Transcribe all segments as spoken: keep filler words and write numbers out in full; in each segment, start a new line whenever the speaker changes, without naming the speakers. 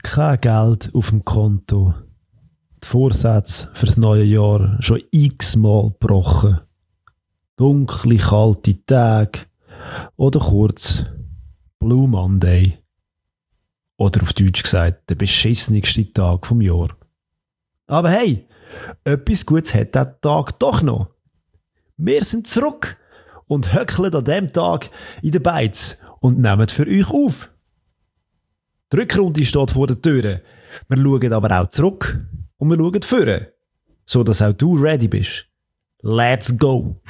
Kein Geld auf dem Konto. Die Vorsätze fürs neue Jahr schon x-mal gebrochen. Dunkle, kalte Tage. Oder kurz Blue Monday. Oder auf Deutsch gesagt, der beschissenigste Tag vom Jahr. Aber hey, etwas Gutes hat der Tag doch noch. Wir sind zurück und höckeln an diesem Tag in den Beiz und nehmen für euch auf. Die Rückrunde steht vor der Tür. Wir schauen aber auch zurück und wir schauen vorne, so dass auch du ready bist. Let's go!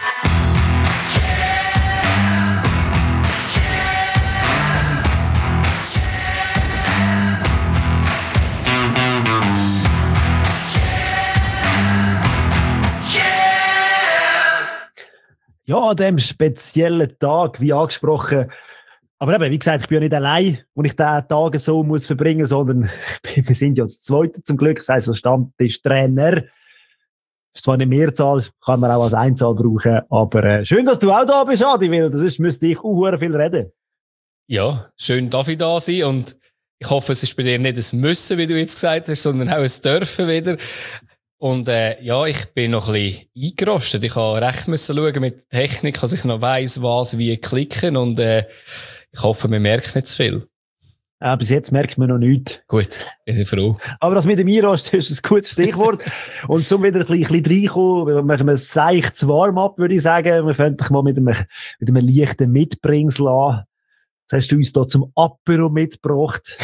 Ja, an diesem speziellen Tag, wie angesprochen. Aber eben, wie gesagt, ich bin ja nicht allein, wo ich diesen Tag so muss verbringen muss, sondern wir sind ja das Zweite zum Glück. Das heisst, als Stammtischtrainer. Das ist zwar nicht Mehrzahl, kann man auch als Einzahl brauchen. Aber äh, schön, dass du auch da bist, Adi, weil sonst müsste ich auch viel reden.
Ja, schön darf ich da sein und ich hoffe, es ist bei dir nicht ein Müssen, wie du jetzt gesagt hast, sondern auch ein Dürfen wieder. Und äh, ja, ich bin noch ein bisschen eingerostet. Ich habe recht müssen schauen mit der Technik, dass ich noch weiss, was wie klicken. Und äh, ich hoffe, man merkt nicht zu viel.
Ja, bis jetzt merkt man noch nichts.
Gut, bin ich froh.
Aber das mit dem Einrost ist ein gutes Stichwort. Und zum wieder ein bisschen, ein bisschen reinkommen, machen wir ein seichtes Warm-up, würde ich sagen. Wir fangen mal mit einem, mit einem leichten Mitbringsel an. Das hast du uns da zum Apero mitgebracht.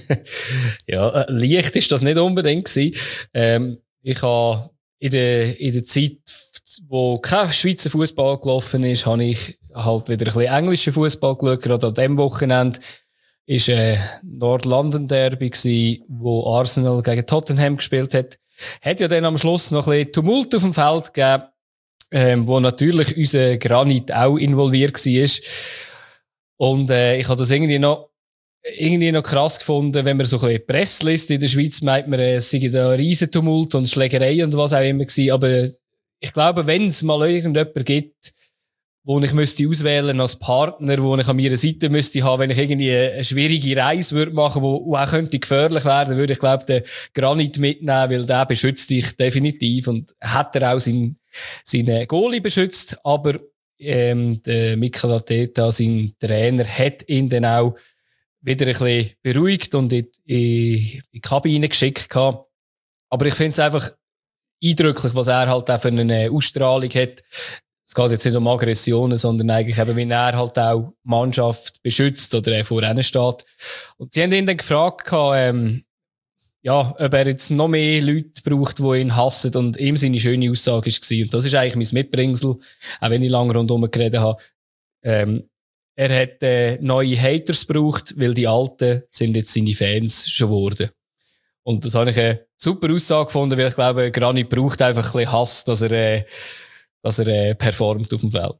Ja, äh, leicht ist das nicht unbedingt gewesen. Ähm, Ich habe in der, in der Zeit, wo kein Schweizer Fußball gelaufen ist, habe ich halt wieder ein bisschen englischen Fußball geschaut. Gerade an diesem Wochenende war äh, Nord-London Derby gsi, wo Arsenal gegen Tottenham gespielt hat. Hat ja dann am Schluss noch ein bisschen Tumult auf dem Feld gegeben, ähm, wo natürlich unser Granit auch involviert war. Und äh, ich habe das irgendwie noch irgendwie noch krass gefunden, wenn man so ein bisschen Presse liest. In der Schweiz meint man, es sei da ein Riesentumult und Schlägerei und was auch immer gewesen. Aber ich glaube, wenn es mal irgendjemanden gibt, wo ich müsste auswählen als Partner, wo ich an meiner Seite müsste haben, wenn ich irgendwie eine schwierige Reise würde machen, wo, wo auch könnte gefährlich werden, würde ich glaube den Granit mitnehmen, weil der beschützt dich definitiv und hat er auch seinen, seinen Goalie beschützt. Aber ähm, der Mikel Arteta, sein Trainer, hat ihn dann auch wieder ein bisschen beruhigt und in, in, in die Kabine geschickt gehabt. Aber ich finde es einfach eindrücklich, was er halt auch für eine Ausstrahlung hat. Es geht jetzt nicht um Aggressionen, sondern eigentlich eben, wie er halt auch die Mannschaft beschützt oder vor ihnen steht. Und sie haben ihn dann gefragt, ähm, ja, ob er jetzt noch mehr Leute braucht, die ihn hassen. Und ihm seine schöne Aussage war. Und das ist eigentlich mein Mitbringsel, auch wenn ich lange rundherum geredet habe. Ähm, Er hat äh, neue Haters gebraucht, weil die Alten sind jetzt seine Fans schon geworden. Und das habe ich eine super Aussage gefunden, weil ich glaube, Granit braucht einfach ein bisschen Hass, dass er, äh, dass er äh, performt auf dem Feld.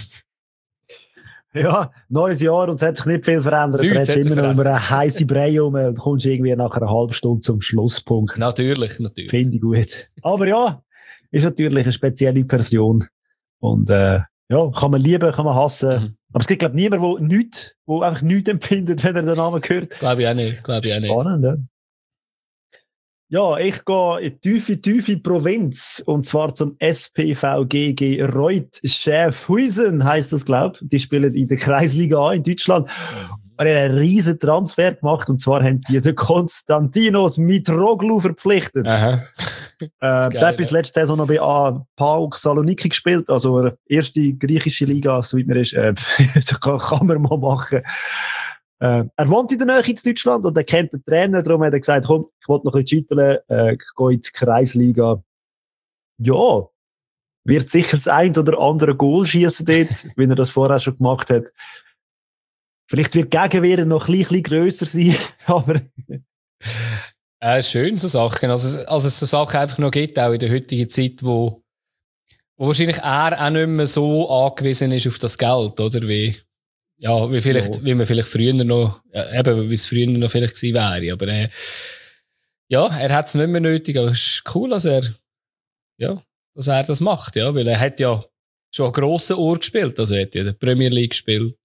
Ja, neues Jahr und es hat sich nicht viel verändert.
Nichts
du hast immer noch eine heisse Brei um und kommst irgendwie nach einer halben Stunde zum Schlusspunkt.
Natürlich, natürlich.
Finde ich gut. Aber ja, ist natürlich eine spezielle Person. Und äh, ja, kann man lieben, kann man hassen. Mhm. Aber es gibt, glaube ich, niemanden, der nichts, der einfach nichts empfindet, wenn er den Namen hört.
Glaube ich auch nicht. Glaube ich auch nicht.
Spannend, ja. Ja, ich gehe in die tiefe, tiefe Provinz. Und zwar zum S P V G G Reuth Schäfhuisen, heisst das, glaube ich. Die spielen in der Kreisliga A in Deutschland. Mhm. Er hat einen riesen Transfer gemacht. Und zwar haben die den Konstantinos Mitroglou verpflichtet. Aha. Äh, geil, der hat bis ja. letzte Saison noch bei A- PAOK Saloniki gespielt, also erste griechische Liga, so wie man ist, äh, kann, kann man mal machen. Äh, er wohnt in der Nähe in Deutschland und er kennt den Trainer, darum hat er gesagt, komm, ich wollte noch ein bisschen schütteln, äh, ich gehe in die Kreisliga. Ja, wird sicher das ein oder andere Goal schießen dort, wie er das vorher schon gemacht hat. Vielleicht wird die Gegenwehr noch ein bisschen grösser sein, aber...
Äh, schön, so Sachen. Also, also es so Sachen einfach noch gibt, auch in der heutigen Zeit, wo, wo wahrscheinlich er auch nicht mehr so angewiesen ist auf das Geld, oder? Wie, ja, wie vielleicht, ja. wie man vielleicht früher noch, ja, eben, wie es früher noch vielleicht gewesen wäre. Aber, äh, ja, er hat es nicht mehr nötig, aber es ist cool, dass er, ja, dass er das macht, ja, weil er hat ja schon einen grossen Ohr gespielt, also er hat ja in der Premier League gespielt,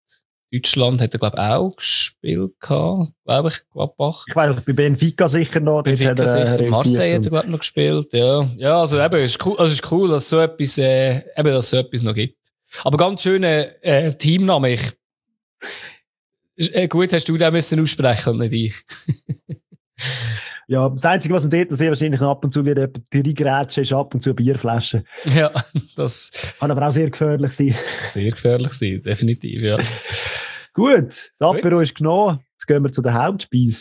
Deutschland hat er, glaube ich, auch gespielt, glaube ich, Gladbach.
Ich weiß, bei Benfica sicher noch.
Benfica
hat er,
sicher,
äh,
Marseille hat er, glaube ich, noch gespielt, ja. Ja, also eben, es ist cool, also es ist cool, dass so etwas, äh, eben, dass so etwas noch gibt. Aber ganz schöner, äh, Teamname, ich, äh, gut, hast du den müssen aussprechen und nicht ich.
Ja, das Einzige, was man dort sehr wahrscheinlich noch ab und zu wieder reingrätschen, ist ab und zu Bierflaschen.
Ja, das
kann aber auch sehr gefährlich sein.
Sehr gefährlich sein, definitiv, ja.
Gut, das Apero ist genommen. Jetzt gehen wir zu der Hauptspeise.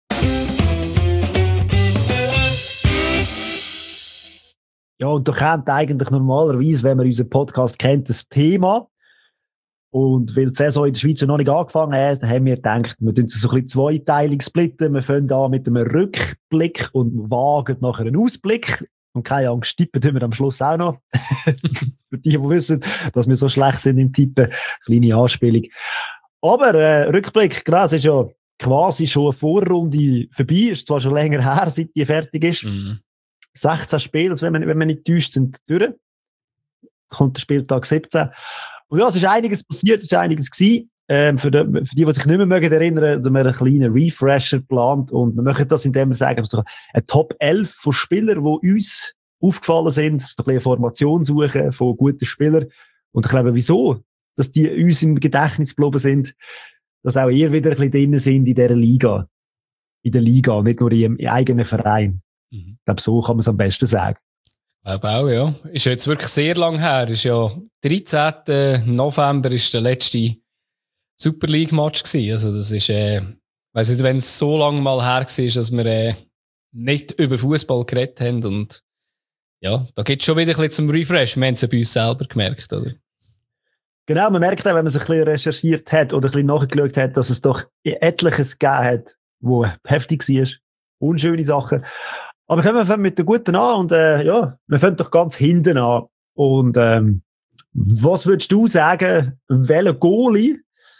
Ja, und da kommt eigentlich normalerweise, wenn man unseren Podcast kennt, das Thema. Und weil die Saison in der Schweiz noch nicht angefangen hat, haben wir gedacht, wir tun es so ein bisschen zweiteilig splitten. Wir fangen an mit einem Rückblick und wagen nachher einen Ausblick. Und keine Angst, tippen tun wir am Schluss auch noch. Für die, die wissen, dass wir so schlecht sind im Tippen. Kleine Anspielung. Aber äh, Rückblick, genau, es ist ja quasi schon eine Vorrunde vorbei. Ist zwar schon länger her, seit die fertig ist. Mhm. sechzehn Spiele, also wenn man, wenn man nicht täuscht, sind durch. Kommt der Spieltag siebzehn. Und ja, es ist einiges passiert, es ist einiges gewesen. Ähm, für, die, für die, die sich nicht mehr mögen erinnern, also wir haben einen kleinen Refresher geplant und wir machen das, indem wir sagen, also eine Top elf von Spielern, die uns aufgefallen sind, so ein bisschen eine Formation suchen von guten Spielern. Und ich glaube, wieso, dass die uns im Gedächtnis geblieben sind, dass auch ihr wieder ein bisschen drin sind in dieser Liga. In der Liga, nicht nur im, im eigenen Verein. Mhm. Ich glaube, so kann man es am besten sagen.
Ich glaube auch, ja. Ist jetzt wirklich sehr lang her. Ist ja dreizehnten November ist der letzte Super League Match gewesen. Also das ist, äh, weiss nicht, wenn es so lange mal her war, dass wir äh, nicht über Fußball geredet haben. Und ja, da geht es schon wieder ein bisschen zum Refresh. Wir haben es ja bei uns selber gemerkt, oder?
Genau, man merkt auch, wenn man sich ein bisschen recherchiert hat oder ein bisschen nachgeschaut hat, dass es doch etliches gegeben hat, wo heftig war. Unschöne Sachen. Aber wir fangen mit der Guten an und äh, ja, wir fangen doch ganz hinten an. Und ähm, was würdest du sagen, welchen Goalie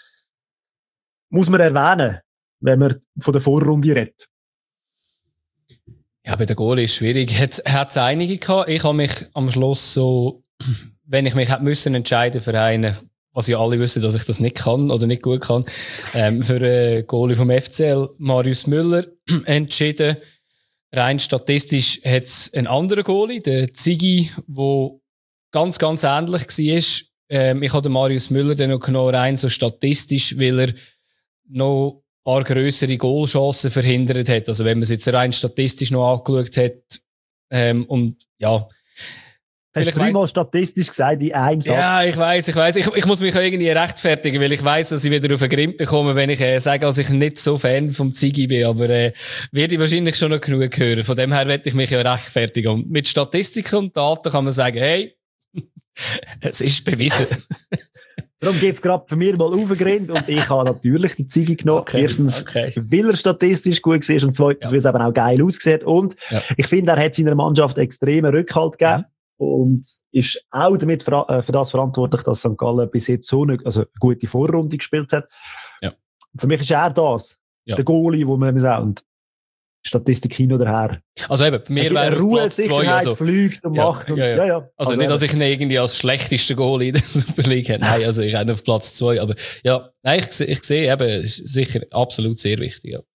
muss man erwähnen, wenn man von der Vorrunde redet?
Ja, bei der Goalie ist schwierig. Hat es einige gehabt. Ich habe mich am Schluss so, wenn ich mich hätte müssen entscheiden für einen, was ja alle wissen, dass ich das nicht kann oder nicht gut kann, ähm, für einen Goalie vom F C L, Marius Müller, entschieden. Rein statistisch hat es einen anderen Goalie, der Ziggy, der ganz, ganz ähnlich war. Ähm, ich habe den Marius Müller dann noch genommen, rein so statistisch, weil er noch ein paar grössere Goalchancen verhindert hat. Also wenn man es jetzt rein statistisch noch angeschaut hat. Ähm, und ja.
Hast du dreimal statistisch gesagt in einem Satz?
Ja, ich weiss, ich weiss. Ich, ich muss mich auch irgendwie rechtfertigen, weil ich weiss, dass ich wieder auf den Grind bekomme, wenn ich äh, sage, dass ich nicht so Fan vom Ziggy bin. Aber äh, werde ich wahrscheinlich schon noch genug hören. Von dem her werde ich mich ja rechtfertigen. Und mit Statistiken und Daten kann man sagen, hey, es ist bewiesen.
Darum geht es gerade für mich mal aufgegrindet und ich habe natürlich den Ziggy genommen. Okay, Erstens, okay. weil er statistisch gut war und zweitens, ja. weil es eben auch geil aussieht. Und ja. ich finde, er hat seiner Mannschaft extremen Rückhalt gegeben. Mhm. Und ist auch damit für, äh, für das verantwortlich, dass Sankt Gallen bis jetzt so eine, also eine gute Vorrunde gespielt hat. Ja. Für mich ist er das, ja. der Goalie, wo man und Statistik hin oder her.
Also eben, bei mir wäre
Ruhe, Platz zwei, also
fliegt und ja, macht. Und, ja, ja. Ja, ja. Also, also nicht, dass ich ihn irgendwie als schlechtester Goalie in der Super League habe. Nein, also ich habe auf Platz zwei. Aber ja, nein, ich, ich sehe eben, ist sicher absolut sehr wichtig. Ja.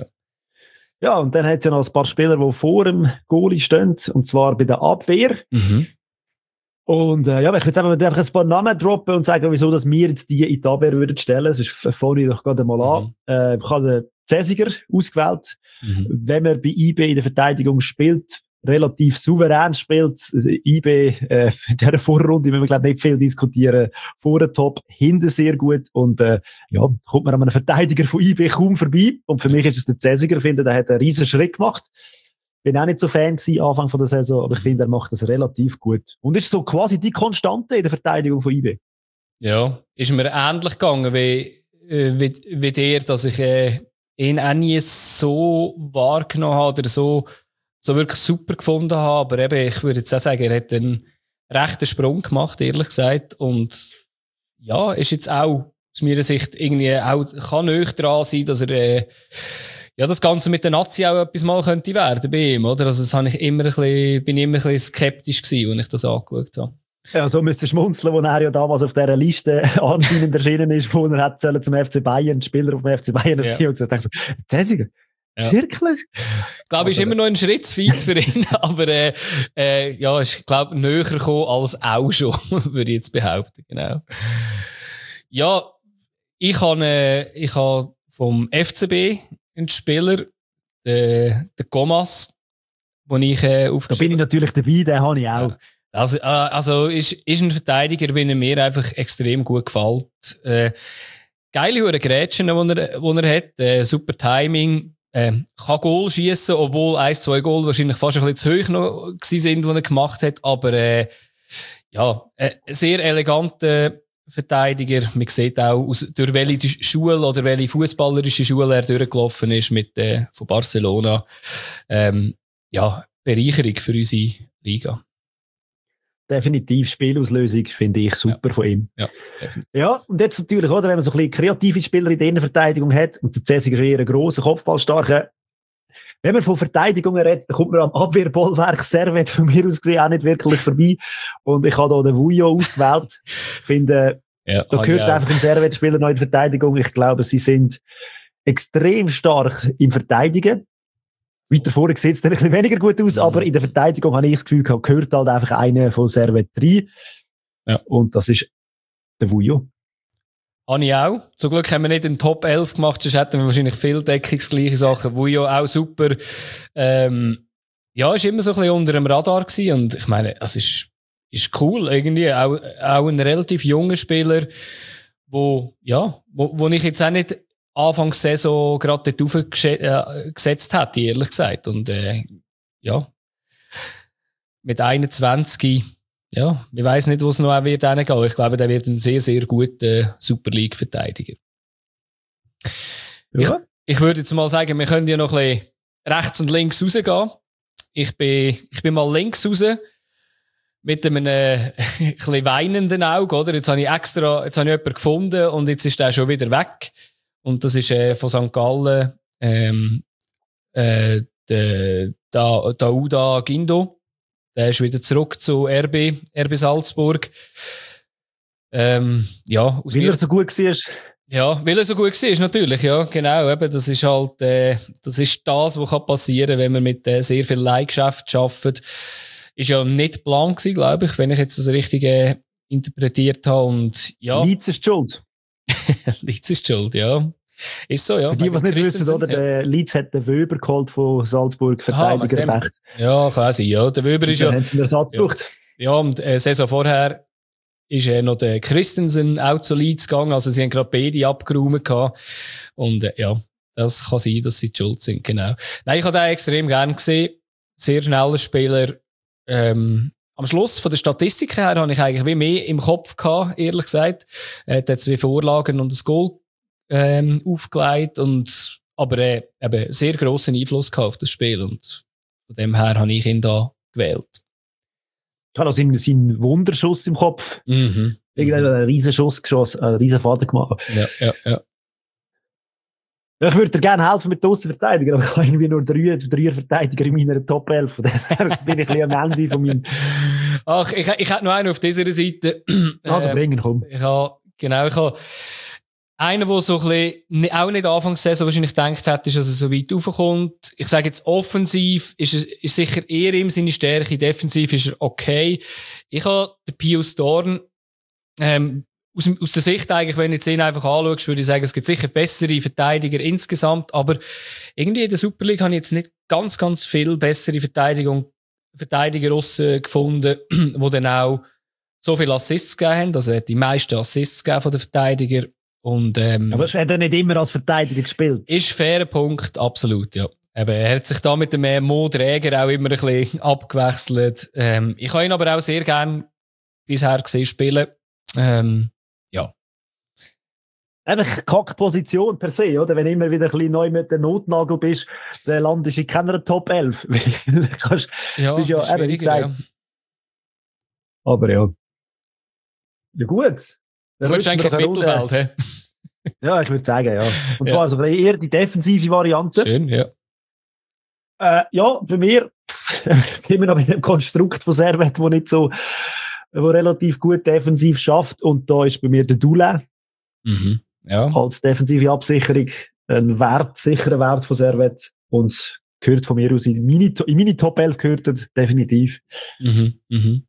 Ja, und dann hat es ja noch ein paar Spieler, die vor dem Goalie stehen, und zwar bei der Abwehr. Mhm. Und äh, ja, ich würde einfach ein paar Namen droppen und sagen, wieso dass wir jetzt die in die Abwehr würden stellen. Sonst fange ich doch gerade mal an. Mhm. Äh, ich habe den Cäsiger ausgewählt. Mhm. Wenn man bei I B in der Verteidigung spielt, relativ souverän spielt, also I B äh, in dieser Vorrunde, wenn wir glaube nicht viel diskutieren, vorne top, hinten sehr gut und äh, ja, kommt man an einem Verteidiger von I B kaum vorbei und für mich ist es der Cäsiger, finde, der hat einen riesen Schritt gemacht. Bin auch nicht so Fan gewesen, Anfang von der Saison, aber ich finde, er macht das relativ gut und ist so quasi die Konstante in der Verteidigung von I B.
Ja, ist mir ähnlich gegangen wie, wie, wie dir, dass ich äh, ihn auch nie so wahrgenommen habe oder so so wirklich super gefunden habe, aber eben, ich würde jetzt auch sagen, er hat einen rechten Sprung gemacht, ehrlich gesagt, und ja, ist jetzt auch aus meiner Sicht irgendwie auch, kann näher dran sein, dass er äh, ja, das Ganze mit der Nazi auch etwas mal könnte werden bei ihm, oder? Also das habe ich immer ein bisschen, bin ich immer ein bisschen skeptisch gewesen, als ich das angeschaut habe.
Ja, so müsste schmunzeln, wo er ja damals auf dieser Liste anscheinend erschienen ist, wo er hat zum F C Bayern, Spieler auf dem F C Bayern, das ja. Team gesagt, so, Zäsiger, ja. Wirklich?
Ich glaube, ist immer noch ein Schritt zu weit für ihn, aber äh, äh, ja, ist, glaube ich, näher gekommen als auch schon, würde ich jetzt behaupten, genau. Ja, ich habe äh, ich habe vom F C B einen Spieler, den, den Gomas, den ich äh, aufgeschrieben habe.
Da bin ich natürlich dabei, den habe ich auch.
Ja. Also, äh, also ist, ist ein Verteidiger, wie er mir einfach extrem gut gefällt. Äh, geile hure Grätschen, die er, die er hat, äh, super Timing, äh, kann Goal schießen, obwohl ein, zwei Goal wahrscheinlich fast ein bisschen zu hoch noch gewesen sind, die er gemacht hat, aber äh, ja, äh, sehr eleganter Verteidiger. Man sieht auch, aus, durch welche Schule oder welche fußballerische Schule er durchgelaufen ist mit äh, von Barcelona. Ähm, ja, Bereicherung für unsere Liga.
Definitiv Spielauslösung, finde ich super ja. von ihm.
Ja, definitiv.
Ja, und jetzt natürlich, oder, wenn man so ein bisschen kreative Spieler in der Innenverteidigung hat, und der Cäsiger ist eher ein grosser, kopfballstarker. Wenn man von Verteidigungen redet, dann kommt man am Abwehrbollwerk Servet von mir aus gesehen auch nicht wirklich vorbei. Und ich habe hier den Vujo ausgewählt. Ich finde, ja, da gehört ja. einfach ein Servet-Spieler noch in die Verteidigung. Ich glaube, sie sind extrem stark im Verteidigen. Weiter vorne sieht es dann ein bisschen weniger gut aus, mhm. aber in der Verteidigung habe ich das Gefühl gehabt, gehört halt einfach einer von Servet drei. Ja. Und das ist der Vujo.
Habe ich auch. Zum Glück haben wir nicht einen Top elf gemacht, sonst hätten wir wahrscheinlich viel deckungsgleiche Sachen. Vujo auch super. Ähm, ja, ist immer so ein bisschen unter dem Radar gewesen. Und ich meine, es ist, ist cool irgendwie. Auch, auch ein relativ junger Spieler, wo, ja, wo, wo ich jetzt auch nicht Anfangs Saison gerade dort aufgesetzt hätte, ehrlich gesagt. Und äh, ja, mit einundzwanzig, ja, ich weiss nicht, wo es noch wird hingehen. Ich glaube, der wird ein sehr, sehr guter Super League-Verteidiger. Ja. Ich, ich würde jetzt mal sagen, wir können ja noch ein bisschen rechts und links rausgehen. Ich bin, ich bin mal links raus mit einem äh, ein bisschen weinenden Auge, oder? Jetzt habe ich extra, jetzt habe ich jemanden gefunden und jetzt ist der schon wieder weg. Und das ist äh, von Sankt Gallen ähm, äh, der da, Dauda Guindo. Der ist wieder zurück zu R B, R B Salzburg. Ähm, ja, aus
weil
mir,
er so gut war.
Ja, weil er so gut war, natürlich. Ja, genau. Eben, das ist halt äh, das, ist das, was passieren kann, wenn man mit äh, sehr viel Leihgeschäft arbeitet. Ist ja nicht geplant gewesen, glaube ich, wenn ich jetzt das richtig äh, interpretiert habe. Und, ja.
Leeds ist schuld.
Leeds ist schuld, ja. Ist so, ja.
Für die, die es nicht wissen, oder? Ja. Der Leeds hat den Wöber geholt von Salzburg, Verteidiger.
Aha, ja, kann sein, ja. Der Wöber ist ja.
Haben sie einen Ersatz
ja.
gebraucht.
Ja, und äh, Saison vorher ist äh, noch der Christensen auch zu Leeds gegangen. Also, sie haben gerade beide abgeräumt gehabt. Und äh, ja, das kann sein, dass sie die schuld sind, genau. Nein, ich habe den extrem gern gesehen. Sehr schneller Spieler. Ähm, am Schluss von der Statistik her habe ich eigentlich wie mehr im Kopf gehabt, ehrlich gesagt. Er hat zwei Vorlagen und ein Goal ähm, aufgelegt und aber äh, eben sehr grossen Einfluss gehabt auf das Spiel und von dem her habe ich ihn da gewählt.
Ich habe noch seinen, seinen Wunderschuss im Kopf.
Mhm.
Irgendwann einen riesen Schuss geschossen, einen riesen Faden gemacht.
Ja, ja, ja.
Ich würde dir gerne helfen mit den Aussenverteidigern, aber ich habe irgendwie nur drei, drei Verteidiger in meiner Top elf. Von daher bin ich ein bisschen am Ende von meinem...
Ach, ich, ich hätte noch einen auf dieser Seite.
Also bringen, komm.
Ich habe, genau, ich habe einen, der so ein bisschen, auch nicht Anfangs Saison wahrscheinlich gedacht hat, ist, dass er so weit raufkommt. Ich sage jetzt offensiv, ist es, ist sicher eher ihm seine Stärke, defensiv ist er okay. Ich habe den Pius Dorn, ähm, Aus, aus der Sicht eigentlich, wenn du jetzt ihn einfach anschaust, würde ich sagen, es gibt sicher bessere Verteidiger insgesamt, aber irgendwie in der Super League habe ich jetzt nicht ganz, ganz viel bessere Verteidigung, Verteidiger aussen gefunden, die dann auch so viele Assists gegeben haben. Also er hat die meisten Assists gegeben von den Verteidigern. Und, ähm,
aber er hat ja nicht immer als Verteidiger gespielt.
Ist ein fairer Punkt, absolut, ja. Eben, er hat sich da mit dem Mo Dräger auch immer ein bisschen abgewechselt. Ähm, ich habe ihn aber auch sehr gern bisher gesehen spielen. Ähm, Ja.
Einfach Kackposition per se, oder? Wenn du immer wieder ein bisschen neu mit dem Notnagel bist, dann landest du in keiner Top elf. kannst,
ja,
bist ja eben, wie gesagt. Ja. Aber ja. Ja, gut.
Du willst eigentlich ins Mittelfeld, hä?
Ja, ich würde sagen, ja. Und
ja.
zwar also eher die defensive Variante.
Schön, ja.
Äh, ja, bei mir immer noch mit dem Konstrukt von Servet, das nicht so der relativ gut defensiv schafft. Und da ist bei mir der Dula.
Mhm. Ja.
Als defensive Absicherung ein Wert, sicherer Wert von Servette. Und gehört von mir aus in meine, in meine Top elf gehört das, definitiv.
Mhm. Mhm.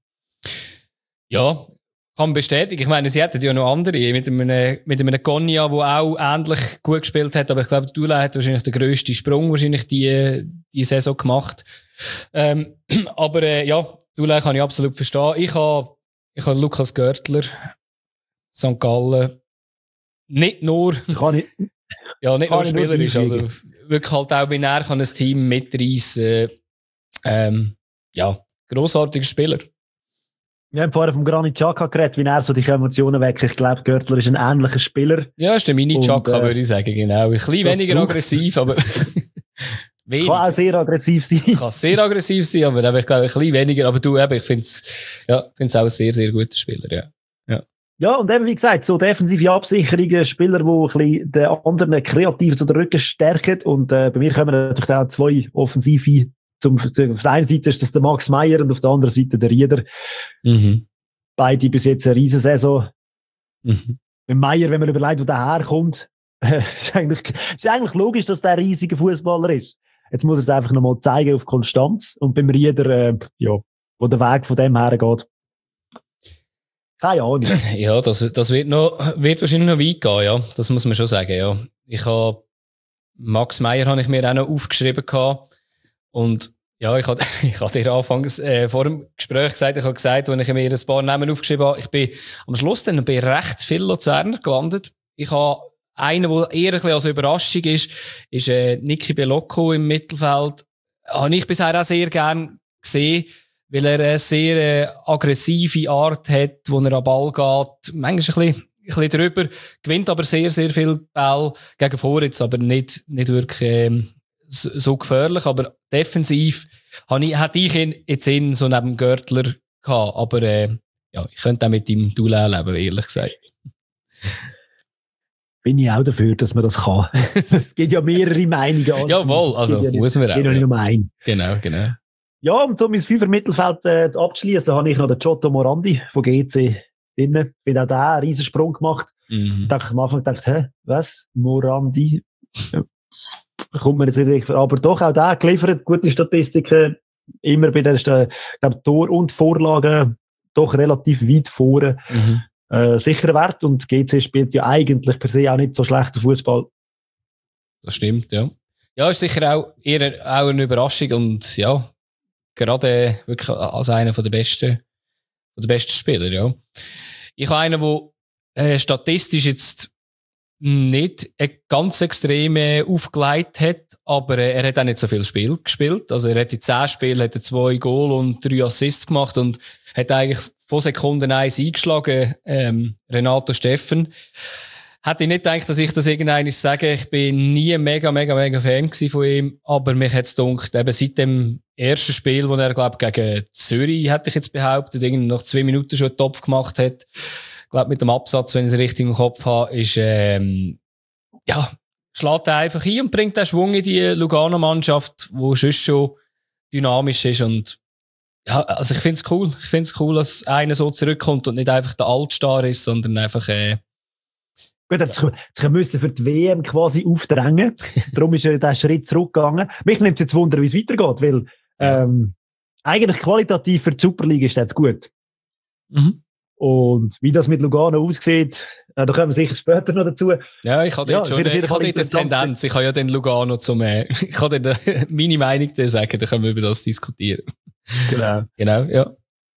Ja, kann bestätigen. Ich meine, sie hätten ja noch andere, mit einem, mit einem Konya, der auch ähnlich gut gespielt hat, aber ich glaube, Dula hat wahrscheinlich den grössten Sprung wahrscheinlich die, die Saison gemacht. Ähm, aber äh, ja, Dula kann ich absolut verstehen. Ich habe ich habe Lukas Görtler, Sankt Gallen, nicht nur,
kann ich,
ja, nicht nur Spieler ist, also wirklich halt auch, wie er kann ein Team mitreißen. Ähm, ja, grossartiger Spieler.
Wir haben vorher vom Granit Xhaka geredet, wie er so die Emotionen weg. Ich glaube, Görtler ist ein ähnlicher Spieler.
Ja, ist der Mini-Xhaka, äh, würde ich sagen, genau. Ein bisschen weniger braucht. aggressiv, aber
wenig. Kann auch sehr aggressiv sein.
Kann sehr aggressiv sein, aber ich glaube, ein bisschen weniger. Aber du, eben, ich finde es ja, find's auch ein sehr, sehr guter Spieler, ja. Ja.
Ja, und eben, wie gesagt, so defensive Absicherungen, Spieler, die ein bisschen den anderen kreativ zu den Rücken stärken. Und äh, bei mir kommen natürlich auch zwei Offensive. Zum, auf der einen Seite ist das der Max Meyer und auf der anderen Seite der Rieder.
Mhm.
Beide bis jetzt eine Riesensaison.
Mhm.
Mit Meyer, wenn man überlegt, wo der herkommt, äh, ist, eigentlich, ist eigentlich logisch, dass der ein riesiger Fußballer ist. Jetzt muss er es einfach nochmal zeigen auf Konstanz. Und beim Rieder, äh, ja, wo der Weg von dem hergeht. Keine Ahnung.
Ja, das, das wird, noch, wird wahrscheinlich noch weit gehen, ja. Das muss man schon sagen, ja. Ich habe Max Meyer habe ich mir auch noch aufgeschrieben gehabt. Und ja, ich habe ich hab dir anfangs äh, vor dem Gespräch gesagt, ich habe gesagt, als ich mir ein paar Namen aufgeschrieben habe, ich bin am Schluss dann bei recht vielen Luzerner gelandet. Ich habe einen, der eher ein bisschen als Überraschung ist, ist äh, Niki Bellocco im Mittelfeld. Habe ich bisher auch sehr gerne gesehen, weil er eine sehr äh, aggressive Art hat, wo er am Ball geht. Manchmal ein bisschen, ein bisschen drüber, gewinnt aber sehr, sehr viel Ball gegen vor jetzt, aber nicht, nicht wirklich ähm, so gefährlich, aber defensiv habe ich, hätte ich ihn jetzt in so neben Görtler gehabt, aber äh, ja, ich könnte auch mit ihm Dula leben, ehrlich gesagt.
Bin ich auch dafür, dass man das kann. Es gibt ja mehrere Meinungen.
Jawohl, also
ja
muss man auch.
Ich ja nicht nur ein.
Genau, genau.
Ja, um so mein Fünfer Mittelfeld äh, abzuschließen, habe ich noch den Giotto Morandi von G C drin. Ich habe auch da einen riesen Sprung gemacht.
Mhm.
Da habe ich am Anfang gedacht, hä, was? Morandi? Ja. Kommt mir jetzt nicht richtig, aber doch auch da geliefert, gute Statistiken, immer bei der glaub, Tor- und Vorlagen doch relativ weit vorne.
Mhm.
Äh, sicherer Wert und G C spielt ja eigentlich per se auch nicht so schlechten Fußball.
Das stimmt, ja. Ja, ist sicher auch eher auch eine Überraschung und ja, gerade wirklich als einer der besten, der besten Spieler, ja. Ich habe einen, der äh, statistisch jetzt nicht ganz extrem äh, aufgelegt hat, aber äh, er hat auch nicht so viel Spiel gespielt. Also er hat in zehn Spielen hat er zwei Goal und drei Assists gemacht und hat eigentlich von Sekunden eins eingeschlagen, ähm, Renato Steffen. Hätte ich nicht gedacht, dass ich das irgendwann sage. Ich bin nie mega, mega, mega Fan von ihm, aber mich hat es gedacht, eben seit dem ersten Spiel, wo er, glaube ich, gegen Zürich, hätte ich jetzt behauptet, irgendwie nach zwei Minuten schon einen Topf gemacht hat, ich glaube, mit dem Absatz, wenn ich es richtig im Kopf habe, ist, ähm, ja, schlägt er einfach ein und bringt den Schwung in die Lugano-Mannschaft, die sonst schon dynamisch ist. Und ja, also ich finde es cool. Ich finde es cool, dass einer so zurückkommt und nicht einfach der Altstar ist, sondern einfach, äh,
Gut, jetzt, jetzt müssen für die W M quasi aufdrängen. Darum ist er der Schritt zurückgegangen. Mich nimmt es jetzt Wunder, wie es weitergeht, weil, ähm, eigentlich qualitativ für die Superliga ist das gut.
Mhm.
Und wie das mit Lugano aussieht, äh, da kommen wir sicher später noch dazu.
Ja, ich habe ja, schon eine, ich habe eine Tendenz. Ich habe ja den Lugano zum, äh, ich kann dann meine Meinung sagen, dann können wir über das diskutieren.
Genau.
Genau, ja.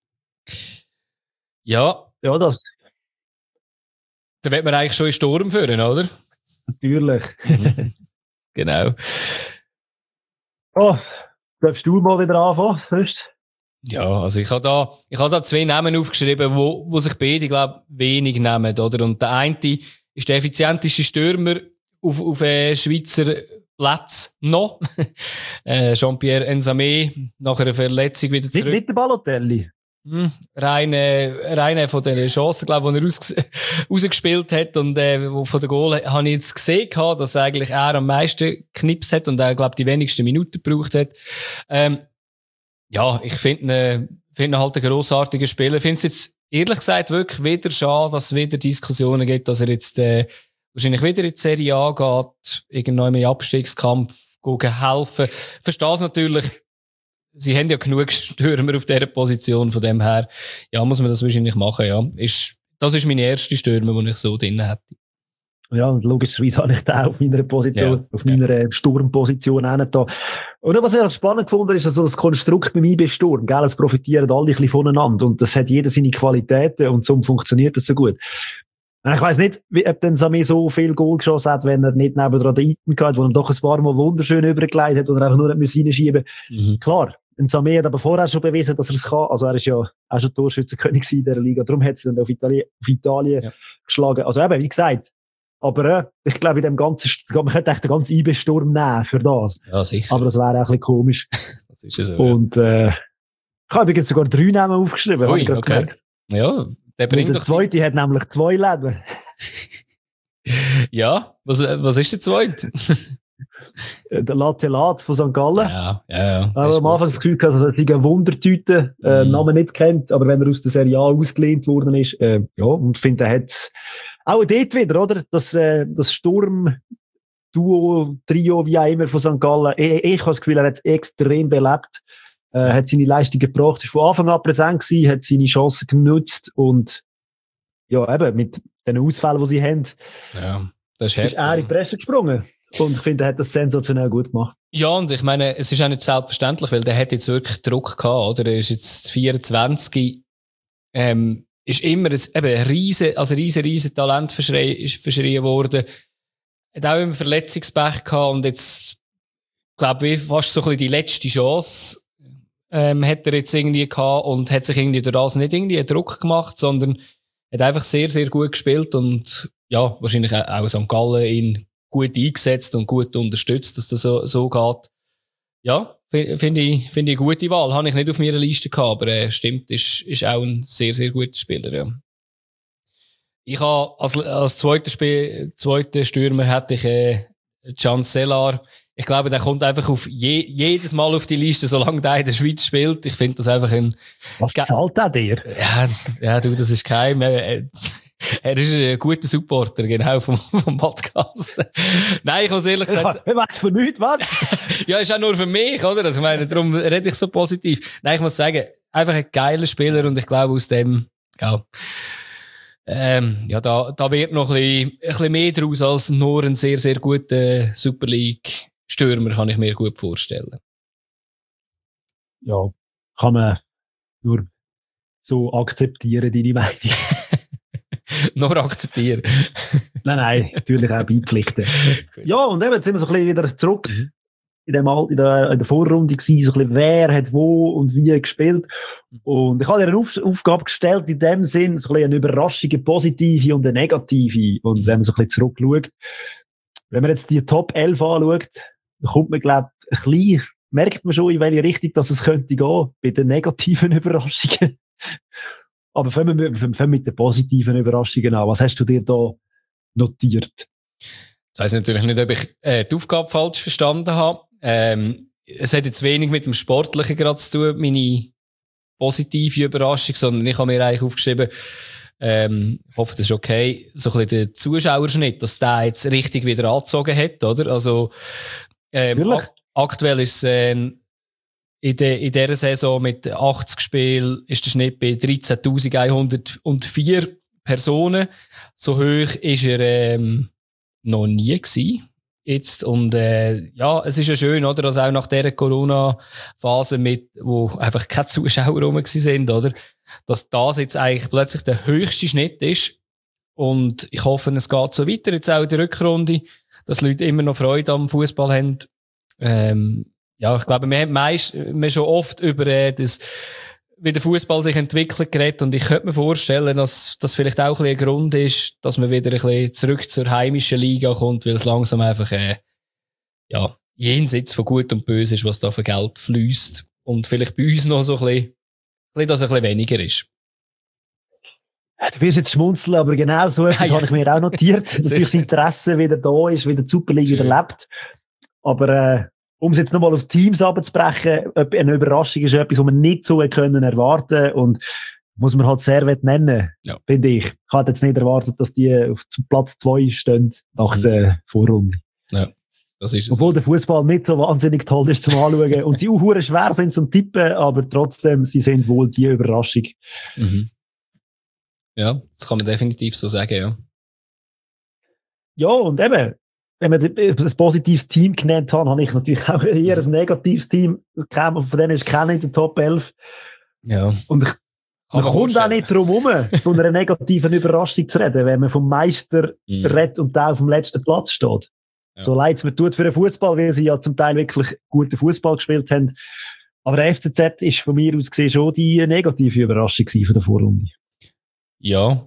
Ja.
Ja, das.
Da wird man eigentlich schon in Sturm führen, oder?
Natürlich.
Mhm. Genau.
Oh, darfst du mal wieder anfangen? Hörst?
Ja, also ich habe da, ich habe da zwei Namen aufgeschrieben, wo, wo sich beide, glaube ich, wenig nehmen, oder? Und der eine ist der effizienteste Stürmer auf, auf äh, Schweizer Platz noch. äh, Jean-Pierre Enzamé, nach einer Verletzung wieder zurück.
Nicht, nicht der Balotelli.
Hm, reine, reine von den Chancen, glaube ich, die er raus, rausgespielt hat und äh, von der Goal habe ich jetzt gesehen, dass eigentlich er am meisten geknipst hat und er, glaube ich, die wenigsten Minuten gebraucht hat. Ähm, Ja, ich finde ihn finde halt einen grossartigen Spieler. Ich finde es jetzt ehrlich gesagt wirklich wieder schade, dass es wieder Diskussionen gibt, dass er jetzt äh, wahrscheinlich wieder in die Serie A geht, irgendwann im Abstiegskampf gehen helfen. Ich verstehe es natürlich, sie haben ja genug Stürmer auf dieser Position, von dem her, ja, muss man das wahrscheinlich machen, ja. Ist, das ist meine erste Stürmer, die ich so drin hätte.
Ja, und logischerweise habe ich da auf meiner Position,
ja,
auf meiner
ja.
Sturmposition auch nicht da. Und was ich auch spannend gefunden ist, also das Konstrukt beim I B Sturm, gell, es profitieren alle ein bisschen voneinander und das hat jeder seine Qualitäten und so funktioniert das so gut. Ich weiss nicht, wie, ob denn Samir so viel Goal geschossen hat, wenn er nicht nebendran den Iten gehabt, wo er doch ein paar Mal wunderschön übergelegt hat und er einfach nur nicht reinschieben musste. Mhm. Klar, ein Samir hat aber vorher schon bewiesen, dass er es kann. Also er ist ja auch schon Torschützenkönig in dieser Liga. Darum hat es dann auf Italien, auf Italien ja. geschlagen. Also eben, wie gesagt, aber äh, ich glaube, in dem ganzen, man könnte echt den ganzen I B-Sturm nehmen für das.
Ja, sicher.
Aber das wäre auch ein bisschen komisch.
Das ist so,
und äh, ich habe übrigens sogar drei Namen aufgeschrieben.
Ui, okay. Gemerkt. Ja, der bringt
der
doch...
Der zweite die... hat nämlich zwei Leben.
Ja, was, was ist der zweite?
Der Latelat von Sankt Gallen.
Ja, ja, ja.
Aber am Anfang das Gefühl gehabt, dass er eine Wundertüte, äh, mm. Namen nicht kennt, aber wenn er aus der Serie A ausgelehnt worden ist, äh, ja, und ich finde, er hat auch dort wieder, oder? Das, äh, das Sturm, Duo, Trio, wie auch immer von Sankt Gallen. Ich, ich habe das Gefühl, er hat es extrem belebt, äh, hat seine Leistung gebracht, ist von Anfang an präsent gewesen, hat seine Chancen genutzt und ja, eben, mit den Ausfällen, die sie haben,
ja, das ist,
ist er in die Presse gesprungen. Und ich finde, er hat das sensationell gut gemacht.
Ja, und ich meine, es ist auch nicht selbstverständlich, weil der hat jetzt wirklich Druck gehabt, oder? Er ist jetzt vierundzwanzig, ähm, ist immer ein, eben ein riesen, also riesen, riesen Talent verschrien, verschrien worden. Hat auch immer Verletzungspech gehabt und jetzt, glaube ich, fast so ein bisschen die letzte Chance, ähm, hat er jetzt irgendwie gehabt und hat sich irgendwie durch das nicht irgendwie einen Druck gemacht, sondern hat einfach sehr, sehr gut gespielt und, ja, wahrscheinlich auch Sankt Gallen ihn gut eingesetzt und gut unterstützt, dass das so, so geht. Ja, finde ich, finde ich eine gute Wahl. Habe ich nicht auf meiner Liste gehabt, aber äh, stimmt, ist, ist auch ein sehr, sehr guter Spieler, ja. Ich habe, als, als zweiter Spiel, zweiter Stürmer hätte ich, äh, Can Cellar. Ich glaube, der kommt einfach auf je, jedes Mal auf die Liste, solange der in der Schweiz spielt. Ich finde das einfach ein...
Was zahlt der dir?
Ja, ja, du, das ist kein... Äh, Er ist ein guter Supporter, genau, vom, vom Podcast. Nein, ich muss ehrlich sagen...
Wer weiß von nichts, was?
Ja, ist auch nur für mich, oder? Also, ich meine, darum rede ich so positiv. Nein, ich muss sagen, einfach ein geiler Spieler und ich glaube, aus dem, ja, ähm, ja, da, da wird noch ein bisschen, ein bisschen mehr draus als nur ein sehr, sehr guter Super League-Stürmer, kann ich mir gut vorstellen.
Ja, kann man nur so akzeptieren, deine Meinung.
Nur akzeptieren.
Nein, nein, natürlich auch beipflichten. Ja, und eben, jetzt sind wir so ein bisschen wieder zurück in, dem Al- in, der, in der Vorrunde gewesen, so ein bisschen, wer hat wo und wie gespielt. Und ich habe dir eine Auf- Aufgabe gestellt, in dem Sinn, so ein bisschen eine Überraschung, eine positive und eine negative. Und wenn man so ein bisschen zurückschaut, wenn man jetzt die Top elf anschaut, dann kommt man, glaube ich, ein bisschen, merkt man schon, in welche Richtung dass es könnte gehen, bei den negativen Überraschungen. Aber fangen wir, fangen wir mit den positiven Überraschungen an. Was hast du dir da notiert?
Ich weiss natürlich nicht, ob ich äh, die Aufgabe falsch verstanden habe. Ähm, es hat jetzt wenig mit dem Sportlichen gerade zu tun, meine positive Überraschung, sondern ich habe mir eigentlich aufgeschrieben, ähm, ich hoffe, das ist okay, so ein bisschen der Zuschauerschnitt, dass der jetzt richtig wieder angezogen hat, oder? Also, ähm, ak- aktuell ist es, äh, In, de, in dieser Saison mit achtzig Spielen ist der Schnitt bei dreizehntausendeinhundertvier Personen. So hoch ist er ähm, noch nie gewesen. Jetzt. Und äh, ja, es ist ja schön, oder, dass auch nach dieser Corona-Phase, mit, wo einfach keine Zuschauer rum sind, oder, dass das jetzt eigentlich plötzlich der höchste Schnitt ist. Und ich hoffe, es geht so weiter, jetzt auch in der Rückrunde, dass Leute immer noch Freude am Fußball haben. Ähm, Ja, ich glaube, wir haben meist, wir schon oft über äh, das, wie der Fußball sich entwickelt geredet und ich könnte mir vorstellen, dass das vielleicht auch ein, ein Grund ist, dass man wieder ein bisschen zurück zur heimischen Liga kommt, weil es langsam einfach äh, ja, jenseits von Gut und Böse ist, was da für Geld fließt und vielleicht bei uns noch so ein bisschen, ein bisschen dass es ein bisschen weniger ist.
Du wirst jetzt schmunzeln, aber genau so etwas habe ich mir auch notiert. Natürlich das Interesse wieder da ist, wie die Super League wieder lebt. Aber äh, um es jetzt nochmal auf Teams abzubrechen, eine Überraschung ist etwas, was man nicht so können erwarten und muss man halt Servet nennen,
ja.
finde ich. Ich hatte jetzt nicht erwartet, dass die auf Platz zwei stehen nach mhm. der Vorrunde.
Ja, das ist es.
Obwohl der Fußball nicht so wahnsinnig toll ist zum Anschauen und sie auch schwer sind zum Tippen, aber trotzdem, sie sind wohl die Überraschung.
Mhm. Ja, das kann man definitiv so sagen, ja.
Ja, und eben, wenn wir ein positives Team genannt haben, habe ich natürlich auch eher ein negatives Team. Von denen ist keiner in der Top elf.
Ja.
Und ich, man kommt auch nicht drum herum, von einer negativen Überraschung zu reden, wenn man vom Meister mm. redet und der auf dem letzten Platz steht. Ja. So leid es mir tut für den Fußball, weil sie ja zum Teil wirklich guten Fußball gespielt haben. Aber der F C Z ist von mir aus gesehen schon die negative Überraschung von der Vorrunde.
Ja.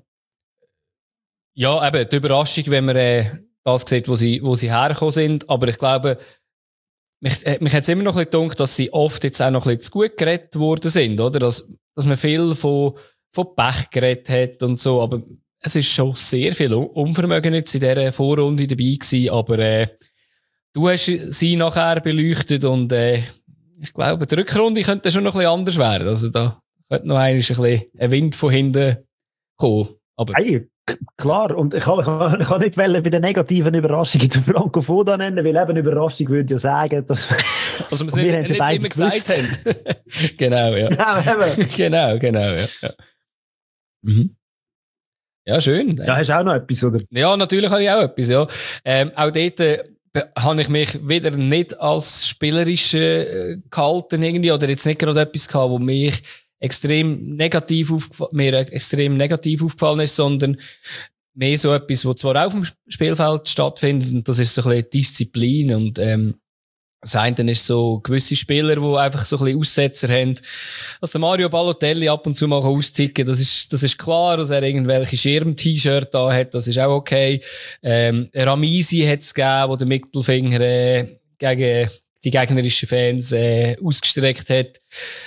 Ja, eben, die Überraschung, wenn man äh, das sieht, wo sie, wo sie hergekommen sind. Aber ich glaube, mich, äh, mich hat es immer noch ein bisschen gedacht, dass sie oft jetzt auch noch ein bisschen zu gut geredet worden sind, oder? Dass, dass man viel von, von Pech geredet hat und so. Aber es ist schon sehr viel Unvermögen jetzt in dieser Vorrunde dabei gewesen. Aber äh, du hast sie nachher beleuchtet und äh, ich glaube, die Rückrunde könnte schon noch ein bisschen anders werden. Also da könnte noch ein bisschen ein Wind von hinten kommen. Aber
hey, klar, und ich kann, ich kann, ich kann nicht wollen, bei den negativen Überraschungen den Franco Foda nennen, weil eben Überraschung würde ja sagen, dass
also wir es nicht, nicht immer gesagt haben. Genau, ja. Genau, genau, genau, ja. Ja. Mhm. Ja, schön.
Ja, hast du auch noch etwas, oder?
Ja, natürlich habe ich auch etwas, ja. Ähm, auch dort äh, habe ich mich wieder nicht als spielerisch äh, gehalten irgendwie, oder jetzt nicht gerade etwas gehabt, wo mich extrem negativ aufgefallen, mir extrem negativ aufgefallen ist, sondern mehr so etwas, was zwar auch auf dem Spielfeld stattfindet, und das ist so ein bisschen Disziplin und, ähm, das eine ist so gewisse Spieler, die einfach so ein bisschen Aussetzer haben. Dass der Mario Balotelli ab und zu mal austicken, das ist, das ist klar, dass er irgendwelche Schirm-T-Shirt da hat, das ist auch okay. Ähm, Ramisi hat es gegeben, wo der Mittelfinger, äh, gegen die gegnerischen Fans, äh, ausgestreckt hat.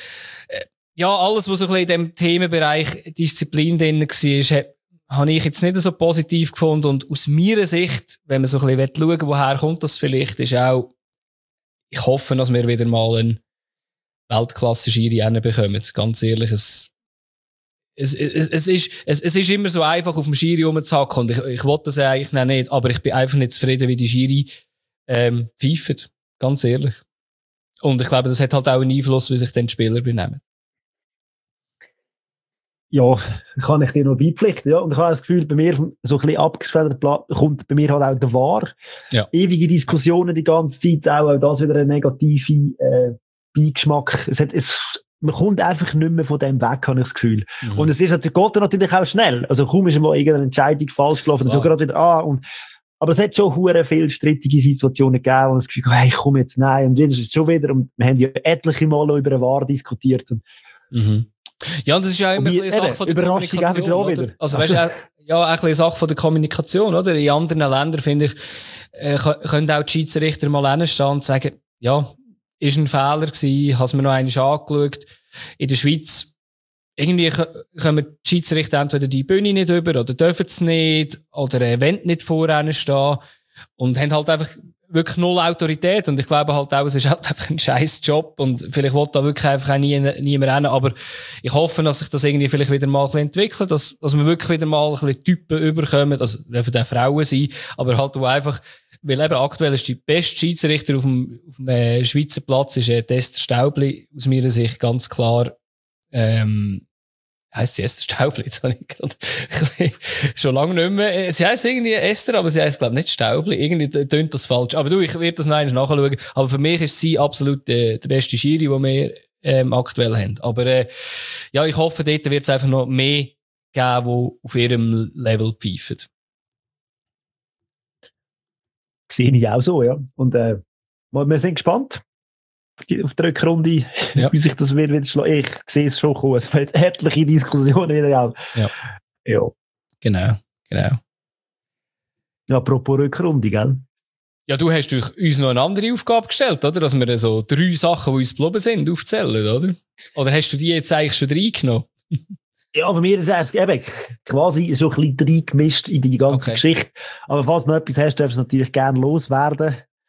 Ja, alles, was so ein bisschen in diesem Themenbereich Disziplin drin war, habe ich jetzt nicht so positiv gefunden. Und aus meiner Sicht, wenn man so ein bisschen schauen will, woher kommt das vielleicht, ist auch, ich hoffe, dass wir wieder mal einen Weltklasse-Schiri bekommen. Ganz ehrlich, es, es, es, es, ist, es, es ist immer so einfach, auf dem Schiri rumzuhacken. Und ich, ich will das eigentlich nicht, aber ich bin einfach nicht zufrieden, wie die Schiri ähm, pfeifen. Ganz ehrlich. Und ich glaube, das hat halt auch einen Einfluss, wie sich dann die Spieler benehmen.
Ja, kann ich dir noch beipflichten, ja. Und ich habe das Gefühl, bei mir, so ein bisschen abgeschwächt, kommt bei mir halt auch der V A R.
Ja.
Ewige Diskussionen die ganze Zeit, auch, auch das wieder ein negativer äh, Beigeschmack. Es hat, es, man kommt einfach nicht mehr von dem weg, habe ich das Gefühl. Mhm. Und es ist natürlich, geht natürlich auch schnell. Also kaum ist mal irgendeine Entscheidung falsch gelaufen, dann so gerade wieder, ah, und, aber es hat schon hure viele strittige Situationen gegeben, und das Gefühl, hey, ich komme jetzt, nein, und wieder ist es schon wieder, und wir haben ja etliche Mal über den V A R diskutiert. Und,
mhm. Ja, und das ist ja immer eine Sache von der Kommunikation, oder? Also, weißt du, ja, auch eine Sache von der Kommunikation, oder? In anderen Ländern, finde ich, äh, können auch die Schiedsrichter mal hinstehen und sagen, ja, ist ein Fehler gewesen, hast mir noch einmal angeschaut. In der Schweiz, irgendwie kommen die Schiedsrichter entweder die Bühne nicht über, oder dürfen es nicht, oder äh, wollen nicht vorne stehen, und haben halt einfach wirklich null Autorität. Und ich glaube halt auch, es ist halt einfach ein scheiß Job, und vielleicht will da wirklich einfach auch nie, niemand rennen. Aber ich hoffe, dass sich das irgendwie vielleicht wieder mal ein bisschen entwickelt, dass, dass wir wirklich wieder mal ein bisschen Typen überkommen, also dürfen auch Frauen sein, aber halt wo einfach, weil eben aktuell ist die beste Schiedsrichter auf dem, auf dem äh, Schweizer Platz ist äh, Esther Staubli, aus meiner Sicht ganz klar, ähm, heisst sie Esther Staubli? Jetzt habe ich gerade schon lange nicht mehr. Sie heisst irgendwie Esther, aber sie heisst, glaube ich, nicht Staubli. Irgendwie tönt das falsch. Aber du, ich werde das noch einmal nachschauen. Aber für mich ist sie absolut äh, der beste Schiri, den wir ähm, aktuell haben. Aber äh, ja, ich hoffe, dort wird es einfach noch mehr geben, die auf ihrem Level pfeifen.
Sehe ich auch so, ja. Und äh, wir sind gespannt auf die Rückrunde, ja. Wie sich das wird wieder schlagen. Ich sehe es schon kommen. Es wird etliche Diskussionen wieder auch.
Ja.
Ja.
Genau, genau.
Ja, apropos Rückrunde, gell?
Ja, du hast uns noch eine andere Aufgabe gestellt, oder? Dass wir so drei Sachen, die uns geblieben sind, aufzählen, oder? Oder hast du die jetzt eigentlich schon reingenommen?
Ja, für mich ist es eben quasi so ein bisschen reingemischt in die ganze okay. Geschichte. Aber falls du noch etwas hast, darfst du natürlich gerne loswerden.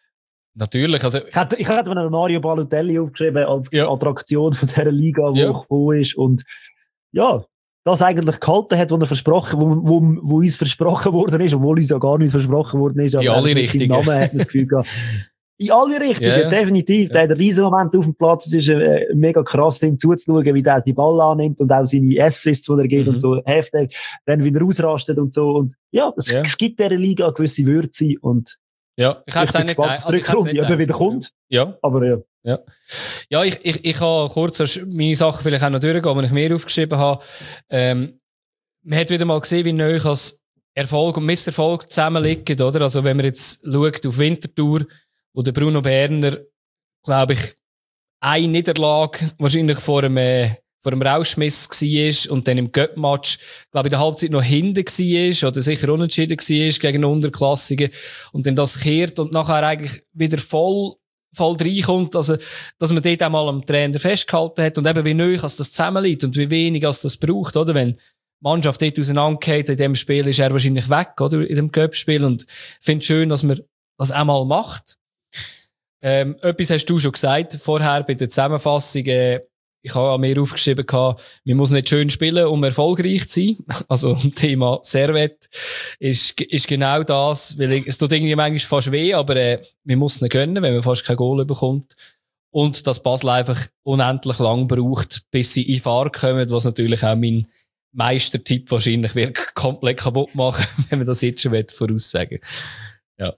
Natürlich. Also,
ich hätte, ich hätte mir Mario Balotelli aufgeschrieben als
ja.
Attraktion von dieser Liga, die
ja.
gekommen ist. Und ja, das eigentlich gehalten hat, was er versprochen, wo, wo, wo uns versprochen worden ist, obwohl uns ja gar nicht versprochen worden ist.
In alle Richtungen.
Namen hat man das Gefühl gehabt. In alle Richtungen,
yeah.
definitiv.
Ja.
Der hat einen riesen Moment auf dem Platz. Es ist äh, mega krass, ihm zuzuschauen, wie der die Ball annimmt und auch seine Assists, die er geht mhm. und so heftig, dann wieder ausrastet und so. Und ja, es, yeah. es gibt dieser Liga eine gewisse Würze und
ja, ich hätte es auch nicht
gespannt, also ich Runde, ob er wieder kommt.
Ja.
Aber ja.
Ja, ja ich, ich, ich kann kurz meine Sachen vielleicht auch noch durchgehen, die ich mehr aufgeschrieben habe. Ähm, man hat wieder mal gesehen, wie neu als Erfolg und Misserfolg zusammenliegen, oder? Also, wenn man jetzt schaut auf Winterthur, wo der Bruno Berner, glaube ich, eine Niederlage wahrscheinlich vor einem, äh, vor einem Rauschmiss war und dann im Göpp-Match, glaube ich, in der Halbzeit noch hinten war oder sicher unentschieden war gegen Unterklassigen und dann das kehrt und nachher eigentlich wieder voll voll reinkommt, also, dass man dort einmal am Trainer festgehalten hat und eben wie neu als das zusammenliegt und wie wenig als das braucht, oder? Wenn die Mannschaft dort auseinandergeht, in dem Spiel ist er wahrscheinlich weg, oder? In dem Cup-Spiel und ich finde es schön, dass man das einmal macht. Ähm, etwas hast du schon gesagt vorher bei der Zusammenfassung, äh, ich habe an mir aufgeschrieben gehabt, man muss nicht schön spielen, um erfolgreich zu sein. Also, Thema Servette ist, ist genau das, weil ich, es tut irgendwie manchmal fast weh, aber, äh, man muss nicht gönnen, wenn man fast kein Goal bekommt. Und dass Basel einfach unendlich lang braucht, bis sie in Fahrt kommen, was natürlich auch mein Meistertipp wahrscheinlich wird komplett kaputt machen, wenn man das jetzt schon voraussagen. Ja.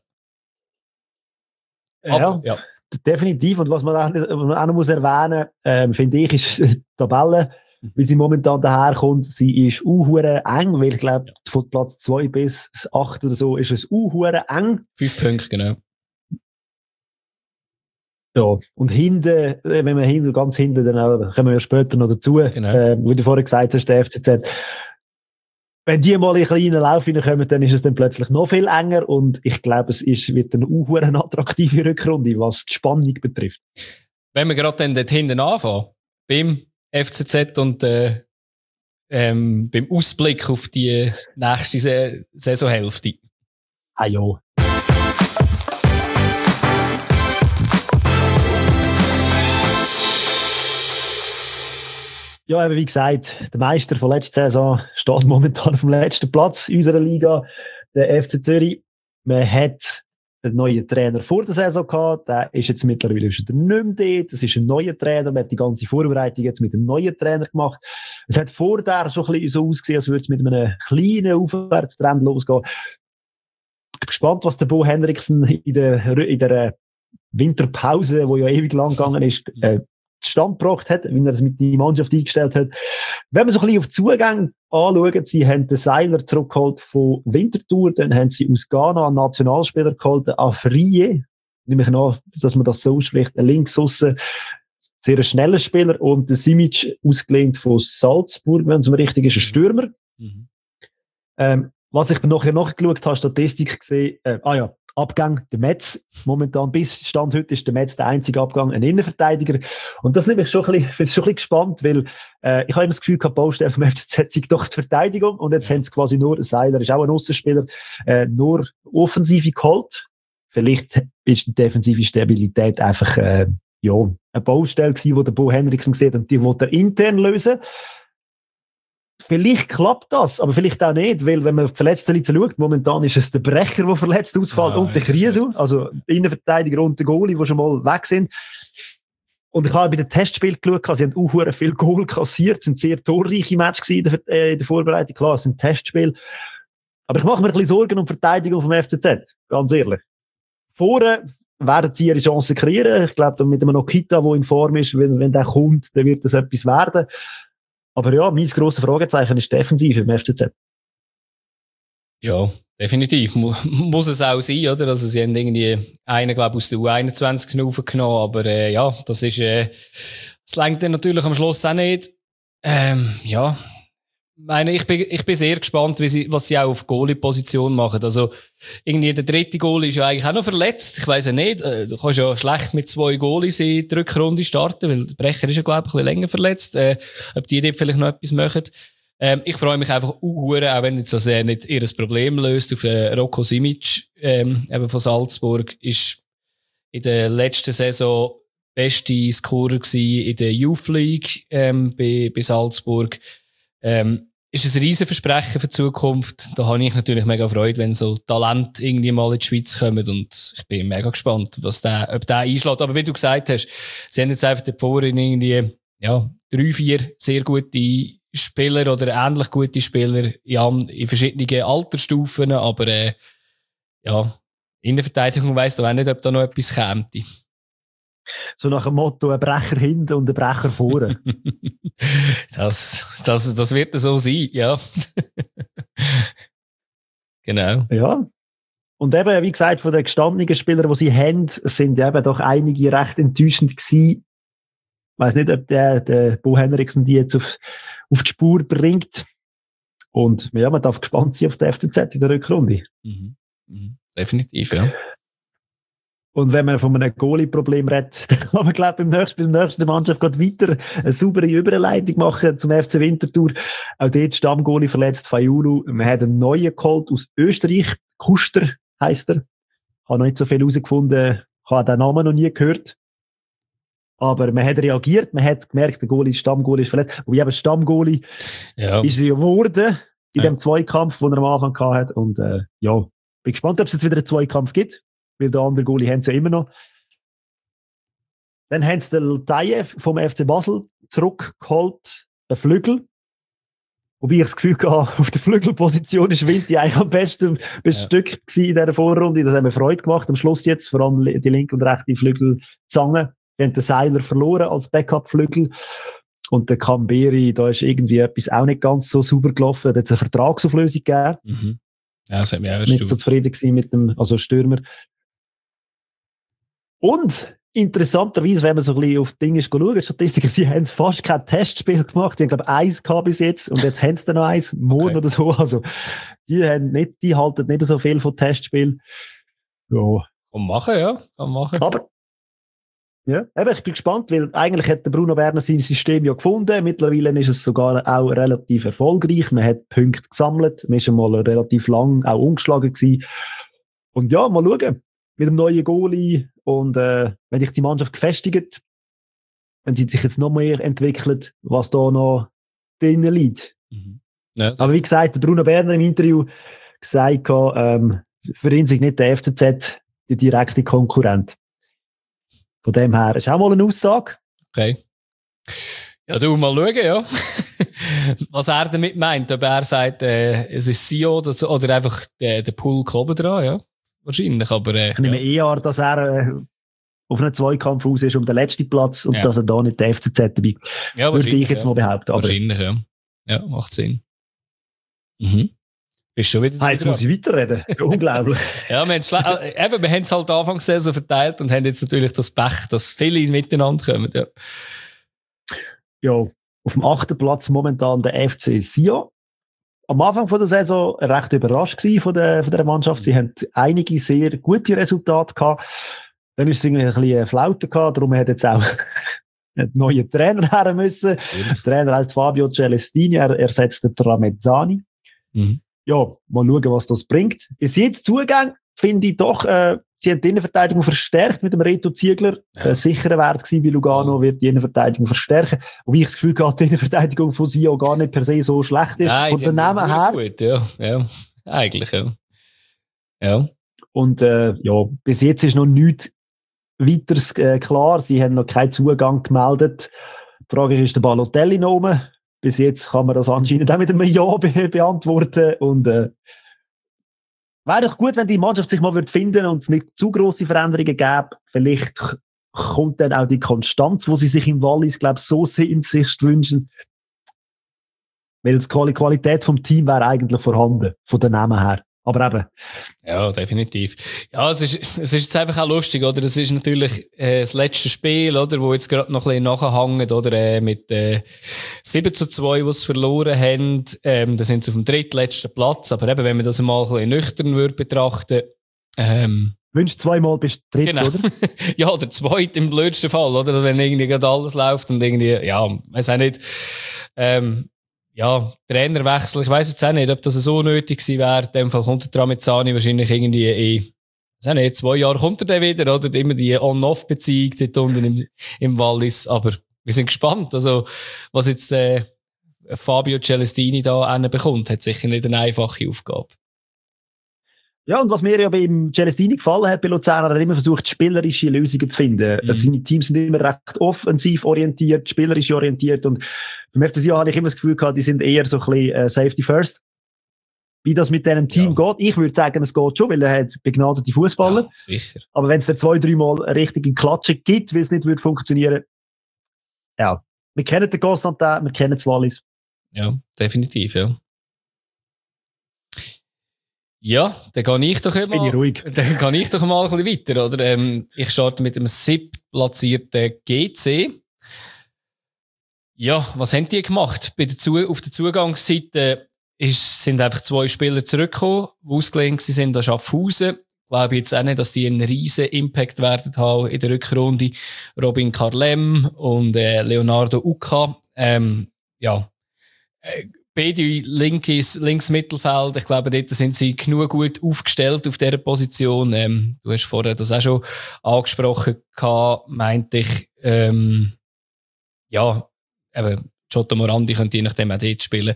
Aber, ja. ja. Definitiv. Und was man auch, was man auch noch muss erwähnen, ähm, finde ich, ist die Tabelle, wie sie momentan daherkommt. Sie ist uhuere eng, weil ich glaube, von Platz zwei bis acht oder so ist es uhuere eng.
Fünf Punkte, genau.
Ja. Und hinten, wenn wir hinten, ganz hinten, dann auch, kommen wir später noch dazu, genau. äh, wie du vorher gesagt hast, der F C Z. Wenn die mal in einen kleinen Lauf hineinkommen, dann ist es dann plötzlich noch viel enger und ich glaube, es ist, wird eine unhuere attraktive Rückrunde, was die Spannung betrifft.
Wenn wir gerade dann dort hinten anfangen, beim F C Z und äh, ähm, beim Ausblick auf die nächste Se- Saisonhälfte.
Ah ja. Ja, wie gesagt, der Meister von letzter Saison steht momentan auf dem letzten Platz in unserer Liga, der F C Zürich. Man hat einen neuen Trainer vor der Saison gehabt, der ist jetzt mittlerweile schon nicht mehr dort. Das ist ein neuer Trainer, man hat die ganze Vorbereitung jetzt mit einem neuen Trainer gemacht. Es hat vorher schon ein bisschen so ausgesehen, als würde es mit einem kleinen Aufwärtstrend losgehen. Ich bin gespannt, was der Bo Henriksen in der, in der Winterpause, die ja ewig lang gegangen ist, äh, Stand gebracht hat, wie er es mit der Mannschaft eingestellt hat. Wenn man so ein bisschen auf die Zugänge anschaut, sie haben den Seiler zurückgeholt von Winterthur, dann haben sie aus Ghana einen Nationalspieler geholt, den Afriye, nehme ich an, dass man das so ausspricht, ein Linksaussen, sehr ein schneller Spieler, und der Simic ausgelehnt von Salzburg, wenn es mir richtig ist, ein Stürmer. Mhm. Ähm, was ich nachher nachgeschaut habe, Statistik gesehen, äh, ah ja, Abgang, der Metz. Momentan, bis Stand heute, ist der Metz der einzige Abgang, ein Innenverteidiger. Und das nehme ich schon ein bisschen, finde ich schon ein bisschen gespannt, weil äh, ich habe immer das Gefühl gehabt, Baustelle vom F C Z sei doch die Verteidigung. Und jetzt ja. haben sie quasi nur, Seiler ist auch ein Aussenspieler, äh, nur Offensive geholt. Vielleicht ist die defensive Stabilität einfach äh, ja, eine Baustelle gewesen, die der Bo Henriksen sieht, und die will er intern lösen. Vielleicht klappt das, aber vielleicht auch nicht, weil wenn man auf die verletzten Leute schaut, momentan ist es der Brecher, der verletzt ausfällt, ah, und der Kriesu, also der Innenverteidiger und der Goalie, die schon mal weg sind. Und ich habe bei den Testspielen geschaut, sie haben auch viel Goal kassiert, es sind sehr torreiche Matches in der, äh, in der Vorbereitung, klar, es sind Testspiele. Aber ich mache mir ein bisschen Sorgen um die Verteidigung vom F C Z, ganz ehrlich. Vorne werden sie ihre Chancen kreieren, ich glaube, mit einem Okita, der in Form ist, wenn, wenn der kommt, dann wird das etwas werden. Aber ja, mein grosses Fragezeichen ist defensiv im F C Z.
Ja, definitiv. Mu- muss es auch sein, oder? Also, sie haben irgendwie einen, glaube ich, aus der U einundzwanzig aufgenommen, aber äh, ja, das ist, äh, das lenkt dann natürlich am Schluss auch nicht. Ähm, ja, meine, ich bin, ich bin sehr gespannt, wie sie, was sie auch auf Goalie-Position machen. Also, irgendwie der dritte Goalie ist ja eigentlich auch noch verletzt. Ich weiss ja nicht, äh, du kannst ja schlecht mit zwei Goalies in die Rückrunde starten, weil der Brecher ist ja, glaube ich, ein bisschen länger verletzt. Äh, ob die dort vielleicht noch etwas machen. Ähm, ich freue mich einfach uhuere, auch wenn jetzt das äh, nicht ihr Problem löst, auf äh, Rocco Simic, ähm, eben von Salzburg, ist, in der letzten Saison beste Scorer gewesen in der Youth League ähm, bei, bei Salzburg. Ähm, ist ein Riesenversprechen für die Zukunft. Da habe ich natürlich mega Freude, wenn so Talent irgendwie mal in die Schweiz kommen. Und ich bin mega gespannt, was der, ob der einschlägt. Aber wie du gesagt hast, sie haben jetzt einfach vorhin irgendwie, ja, drei, vier sehr gute Spieler oder ähnlich gute Spieler in, in verschiedenen Altersstufen. Aber, äh, ja, Innenverteidigung weiss da auch nicht, ob da noch etwas käme.
So nach dem Motto, ein Brecher hinten und ein Brecher vorne.
das, das, das wird so sein, ja. Genau.
Ja. Und eben, wie gesagt, von den gestandenen Spielern, die sie haben, sind eben doch einige recht enttäuschend gewesen. Ich weiss nicht, ob der, der Bo Henriksen die jetzt auf, auf die Spur bringt. Und ja, man darf gespannt sein auf die F C Z in der Rückrunde.
Mhm. Mhm. Definitiv, ja.
Und wenn man von einem Goalie-Problem redet, dann kann man, glaube ich, beim nächsten, beim nächsten Mannschaft gerade weiter eine saubere Überleitung machen zum F C Winterthur. Auch dort Stammgoalie verletzt, Fayulu. Man hat einen neuen geholt aus Österreich. Kuster heisst er. Ich habe noch nicht so viel herausgefunden. Ich habe den Namen noch nie gehört. Aber man hat reagiert. Man hat gemerkt, der Goalie, Stammgoalie ist verletzt. Und eben Stammgoalie
ja.
ist er geworden in
ja.
dem Zweikampf, den er am Anfang hatte. Und äh, ja, bin gespannt, ob es jetzt wieder einen Zweikampf gibt. Weil der andere Goalie haben sie ja immer noch. Dann haben sie den Tayev vom F C Basel zurückgeholt, den Flügel. Wobei ich das Gefühl hatte, auf der Flügelposition ist Winti eigentlich am besten bestückt ja. in dieser Vorrunde. Das haben wir Freude gemacht. Am Schluss jetzt, vor allem die linke und rechte Flügelzange. Die haben den Seiler verloren als Backup-Flügel. Und der Camberi, da ist irgendwie etwas auch nicht ganz so sauber gelaufen. Da hat es eine Vertragsauflösung gegeben.
Mhm. Ja, das hat mich auch
nicht so zufrieden gewesen mit dem, also Stürmer. Und interessanterweise, wenn man so ein bisschen auf Dinge schaut, Statistiker, sie haben fast kein Testspiel gemacht. Die haben, glaube ich, eins gehabt bis jetzt und jetzt haben sie dann noch eins, morgen okay. oder so. Also, die, haben nicht, die halten nicht so viel von Testspielen. Ja.
Kann machen, ja. Kann machen.
Aber, ja, eben, ich bin gespannt, weil eigentlich hat der Bruno Berner sein System ja gefunden. Mittlerweile ist es sogar auch relativ erfolgreich. Man hat Punkte gesammelt. Man ist schon mal relativ lang auch ungeschlagen gewesen. Und ja, mal schauen. Mit dem neuen Goalie und äh, wenn sich die Mannschaft gefestigt, wenn sie sich jetzt noch mehr entwickelt, was da noch drinnen liegt. Mhm. Ja. Aber wie gesagt, der Bruno Berner im Interview gesagt, ähm, für ihn sind nicht der F C Z die direkte Konkurrent. Von dem her ist auch mal eine Aussage.
Okay. Ja, du mal schauen, ja. Was er damit meint, ob er sagt, äh, es ist C E O oder, oder einfach der, der Pulk oben dran, ja. Wahrscheinlich, aber... Äh,
ich nehme
ja.
eher, dass er äh, auf einem Zweikampf aus ist um den letzten Platz und
ja.
dass er da nicht der F C Z dabei
ja,
würde ich jetzt
ja.
mal behaupten. Aber
wahrscheinlich, ja. Ja, macht Sinn. Mhm. Bist schon wieder
ah, jetzt muss ich weiterreden. Unglaublich.
Ja, wir haben äh, eben, wir haben es halt Anfangssaison verteilt und haben jetzt natürlich das Pech, dass viele miteinander kommen. Ja,
ja auf dem achten Platz momentan der F C Sion. Am Anfang von der Saison recht überrascht gewesen von der, von der Mannschaft. Sie haben einige sehr gute Resultate gehabt. Dann ist es irgendwie ein bisschen Flaute gehabt. Darum hat jetzt auch einen neuen Trainer her müssen. Der Trainer heißt Fabio Celestini. Er ersetzt den Tramezzani. Mhm. Ja, mal schauen, was das bringt. Bis jetzt Zugang finde ich doch, äh, sie haben die Innenverteidigung verstärkt mit dem Reto Ziegler. Ja. Äh, sicherer Wert gewesen bei Lugano, ja. wird die Innenverteidigung verstärken. Wobei ich das Gefühl hatte, die Innenverteidigung von Sion gar nicht per se so schlecht ist.
Nein,
von den Namen her.
Gut, ja. ja, eigentlich, ja. Ja.
Und äh, ja, bis jetzt ist noch nichts weiteres äh, klar. Sie haben noch keinen Zugang gemeldet. Die Frage ist, ist der Balotelli noch oben? Bis jetzt kann man das anscheinend auch mit einem Ja be- beantworten. Und äh, wäre doch gut, wenn die Mannschaft sich mal finden würde und es nicht zu grosse Veränderungen gäbe. Vielleicht kommt dann auch die Konstanz, wo sie sich im Wallis, glaube ich, so sehnlichst wünschen. Weil die Qualität vom Team wäre eigentlich vorhanden, von den Namen her. Aber eben.
Ja, definitiv. Ja, es ist, es ist jetzt einfach auch lustig, oder? Das ist natürlich äh, das letzte Spiel, oder? Wo jetzt gerade noch ein bisschen nachhängt, oder? Äh, mit äh, sieben zu zwei, die sie verloren haben. Ähm, da sind sie auf dem drittletzten Platz. Aber eben, wenn man das mal ein bisschen nüchtern würde betrachten, ähm,
wünschst zweimal bist du dritt,
genau.
oder?
Ja, oder zweit im blödsten Fall, oder? Wenn irgendwie gerade alles läuft und irgendwie, ja, weiß auch nicht, ähm, ja, Trainerwechsel, ich weiss jetzt auch nicht, ob das so nötig gewesen wäre. In dem Fall kommt der Tramezzani wahrscheinlich irgendwie in weiß nicht, zwei Jahre kommt er dann wieder, oder? Immer die On-Off-Beziehung dort unten im, im Wallis. Aber wir sind gespannt. Also, was jetzt äh, Fabio Celestini da bekommt, hat sicher nicht eine einfache Aufgabe.
Ja, und was mir ja beim Celestini gefallen hat, bei Luzern, hat er immer versucht, spielerische Lösungen zu finden. Mhm. Seine Teams sind immer recht offensiv orientiert, spielerisch orientiert, und beim F C Sion hatte ich immer das Gefühl gehabt, die sind eher so ein bisschen äh, Safety First. Wie das mit diesem Team ja. geht, ich würde sagen, es geht schon, weil er hat begnadete Fußballer.
Ja, sicher.
Aber wenn es da zwei, dreimal eine richtige Klatsche gibt, weil es nicht würde funktionieren, ja. Wir kennen den Constantin, wir kennen das Wallis.
Ja, definitiv, ja. Ja, dann gehe ich doch
immer. Bin ich ruhig.
Dann gehe ich doch mal ein bisschen weiter, oder? Ähm, ich starte mit dem siebtplatzierten G C. Ja, was haben die gemacht? Bei der Zu- auf der Zugangsseite ist, sind einfach zwei Spieler zurückgekommen, die ausgelehnt sind an Schaffhausen. Ich glaube jetzt auch nicht, dass die einen riesen Impact werden haben in der Rückrunde. Robin Carlem und äh, Leonardo Uca. Ähm, ja, äh, beide linkes, links Mittelfeld. Ich glaube, dort sind sie genug gut aufgestellt auf dieser Position. Ähm, du hast vorher das auch schon angesprochen gehabt, meinte ich. Ähm, ja, eben, Giotto Morandi könnte je nachdem auch dort spielen.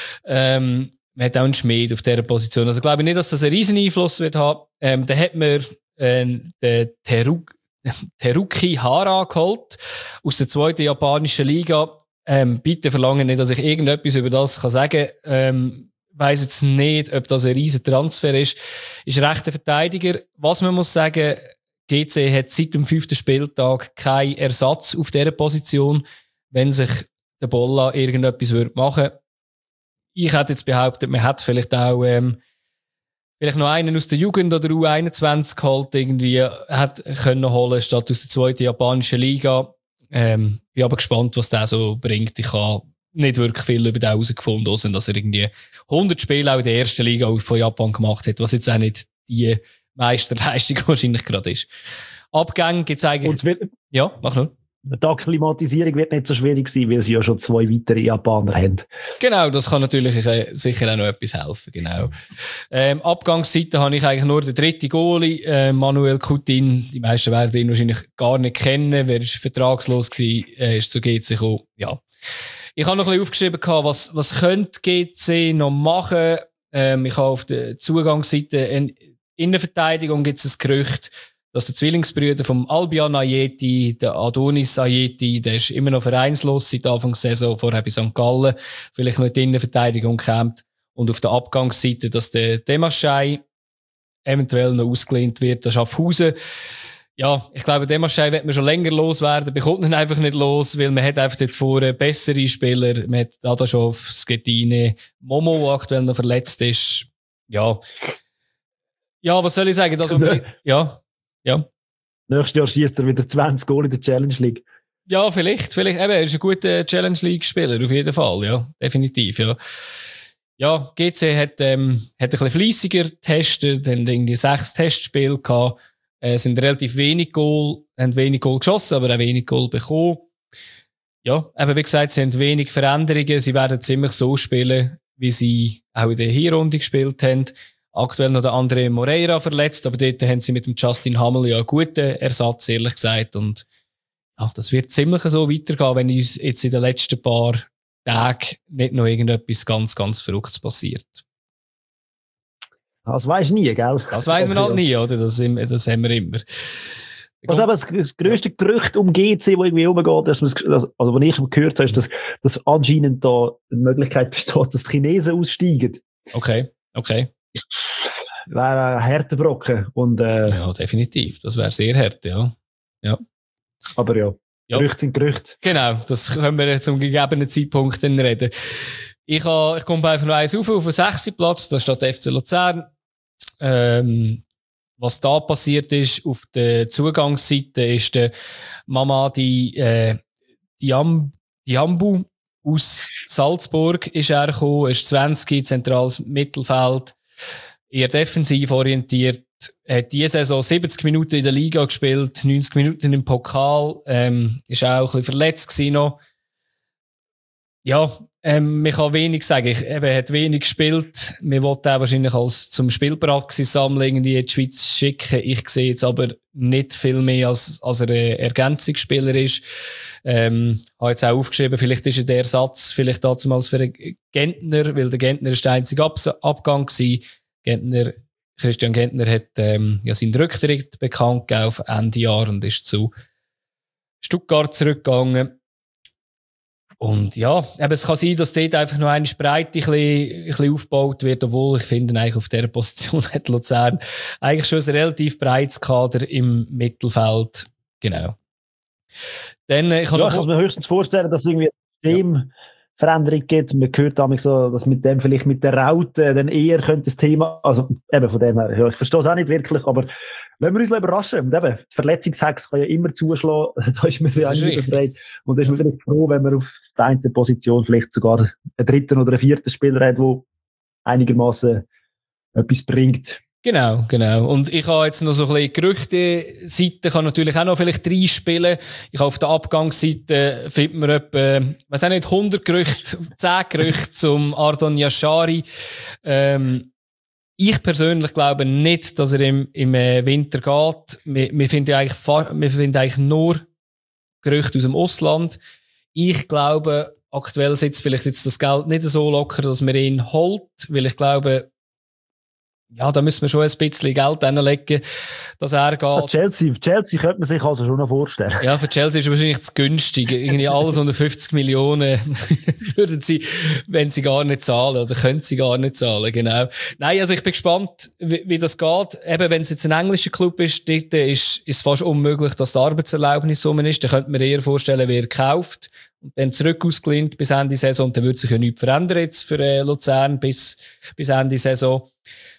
Ähm, man hat auch einen Schmied auf dieser Position. Also glaube ich nicht, dass das einen riesen Einfluss wird haben. Ähm, dann hat man äh, den Teru- Teruki Hara geholt aus der zweiten japanischen Liga. Ähm, bitte verlange nicht, dass ich irgendetwas über das kann sagen kann. Ähm, weiss jetzt nicht, ob das ein riesen Transfer ist. Ist rechter Verteidiger. Was man muss sagen, G C hat seit dem fünften Spieltag keinen Ersatz auf dieser Position, wenn sich der Bolla irgendetwas machen würde. Ich hätte jetzt behauptet, man hätte vielleicht auch ähm, vielleicht noch einen aus der Jugend oder U einundzwanzig geholt, irgendwie hat können holen, statt aus der zweiten japanischen Liga. Ähm, bin aber gespannt, was der so bringt. Ich habe nicht wirklich viel über den herausgefunden, außer dass er irgendwie hundert Spiele auch in der ersten Liga von Japan gemacht hat, was jetzt auch nicht die Meisterleistung wahrscheinlich gerade ist. Abgänge gibt es eigentlich...
Wird,
ja, mach nur.
Die Akklimatisierung wird nicht so schwierig sein, weil sie ja schon zwei weitere Japaner haben.
Genau, das kann natürlich äh, sicher auch noch etwas helfen, genau. Ähm, Abgangsseite habe ich eigentlich nur den dritten Goalie, äh, Manuel Coutin. Die meisten werden ihn wahrscheinlich gar nicht kennen. Wer ist vertragslos gewesen, äh, ist zu G C gekommen. Ja. Ich habe noch ein bisschen aufgeschrieben, was, was könnte G C noch machen. Ähm, ich habe auf der Zugangsseite in Innenverteidigung gibt es ein Gerücht, dass der Zwillingsbrüder vom Albion Ayeti, der Adonis Ayeti, der ist immer noch vereinslos seit Anfang der Saison, vorher bei Sankt Gallen, vielleicht noch in die Innenverteidigung kommt. Und auf der Abgangsseite, dass der Demaschei eventuell noch ausgelehnt wird, der Schaffhausen. Ja, ich glaube, Demaschei wird man schon länger loswerden, bekommt ihn einfach nicht los, weil man hat einfach dort vorne bessere Spieler, man hat Adaschow, Schettine, Momo, der aktuell noch verletzt ist. Ja. Ja, was soll ich sagen? Das, ja. Ja.
Nächstes Jahr schießt er wieder zwanzig Goal in der Challenge League.
Ja, vielleicht. vielleicht eben, er ist ein guter Challenge League-Spieler, auf jeden Fall. Ja, definitiv. Ja, ja G C hat, ähm, hat ein bisschen fleissiger getestet, haben irgendwie sechs Testspiele gehabt, äh, sind relativ wenig Goal, haben wenig Goal geschossen, aber auch wenig Goal bekommen. Ja, eben wie gesagt, sie haben wenig Veränderungen. Sie werden ziemlich so spielen, wie sie auch in der Hinrunde gespielt haben. Aktuell noch der André Moreira verletzt, aber dort haben sie mit dem Justin Hammel ja einen guten Ersatz, ehrlich gesagt. Und ja, das wird ziemlich so weitergehen, wenn uns jetzt in den letzten paar Tagen nicht noch irgendetwas ganz, ganz Verrücktes passiert.
Das weisst du nie, gell?
Das weiss man halt nie, oder? Das, das haben wir immer.
Was aber das, das grösste Gerücht um G C, das irgendwie umgeht, dass man, also, was ich schon gehört habe, ist, dass, dass anscheinend da eine Möglichkeit besteht, dass die Chinesen aussteigen.
Okay, okay.
Wäre ein harter Brocken. Und, äh,
ja, definitiv. Das wäre sehr hart, ja. ja.
Aber ja, ja, Gerüchte sind Gerüchte.
Genau, das können wir zum gegebenen Zeitpunkt dann reden. Ich, ha, ich komme einfach noch eins auf, auf den sechsten Platz, da steht der F C Luzern. Ähm, was da passiert ist, auf der Zugangsseite ist der Mamadi äh, Diam, Diambu aus Salzburg ist er gekommen, ist zwanzig, zentrales Mittelfeld, eher defensiv orientiert, hat diese Saison siebzig Minuten in der Liga gespielt, neunzig Minuten im Pokal, ähm, ist auch ein bisschen verletzt gewesen noch. Ja, Ähm, man kann wenig sagen. Ich, eben, er hat wenig gespielt. Wir wollten auch wahrscheinlich als zum Spielpraxis sammeln in die Schweiz schicken. Ich sehe jetzt aber nicht viel mehr, als, als er ein Ergänzungsspieler ist. Ähm, habe jetzt auch aufgeschrieben, vielleicht ist er der Ersatz, vielleicht damals für den Gentner, weil der Gentner ist der einzige Ab- Abgang gewesen. Gentner, Christian Gentner hat, ähm, ja seinen Rücktritt bekannt gegeben auf Ende Jahr und ist zu Stuttgart zurückgegangen. Und ja, eben, es kann sein, dass dort einfach noch eine Breite ein bisschen, ein bisschen aufgebaut wird, obwohl ich finde, eigentlich auf dieser Position hat Luzern eigentlich schon ein relativ breites Kader im Mittelfeld. Genau. Dann, ich kann
ja,
noch...
ich kann mir höchstens vorstellen, dass es irgendwie eine Systemveränderung gibt. Man hört damals so, dass mit dem vielleicht mit der Raute dann eher könnte das Thema, also eben von dem her, ja, ich verstehe es auch nicht wirklich, aber wenn wir uns überraschen, und eben, Verletzungshex kann ja immer zuschlagen, da ist man vielleicht nicht befreit. Und da ist man vielleicht froh, wenn man auf der einen Position vielleicht sogar einen dritten oder einen vierten Spieler hat, der einigermaßen etwas bringt.
Genau, genau. Und ich habe jetzt noch so ein bisschen Gerüchte-Seite, kann natürlich auch noch vielleicht drei spielen. Ich habe auf der Abgangsseite, findet man etwa, weiß auch nicht, hundert Gerüchte, zehn Gerüchte zum Ardon Yashari. Ähm, Ich persönlich glaube nicht, dass er im, im Winter geht. Wir, wir, finden eigentlich, wir finden eigentlich nur Gerüchte aus dem Ausland. Ich glaube, aktuell sitzt vielleicht jetzt das Geld nicht so locker, dass man ihn holt, weil ich glaube, ja, da müssen wir schon ein bisschen Geld hinlegen, dass er geht.
Ja, Chelsea, Chelsea könnte man sich also schon noch vorstellen.
Ja, für Chelsea ist es wahrscheinlich zu günstig. Irgendwie alles unter fünfzig Millionen würden sie, wenn sie gar nicht zahlen, oder können sie gar nicht zahlen, genau. Nein, also ich bin gespannt, wie, wie das geht. Eben, wenn es jetzt ein englischer Club ist, dort ist es fast unmöglich, dass die Arbeitserlaubnis so ist. Dann könnte man eher vorstellen, wer kauft und dann zurück ausgelehnt bis Ende Saison. Und dann würde sich ja nichts verändern jetzt für äh, Luzern bis, bis Ende Saison.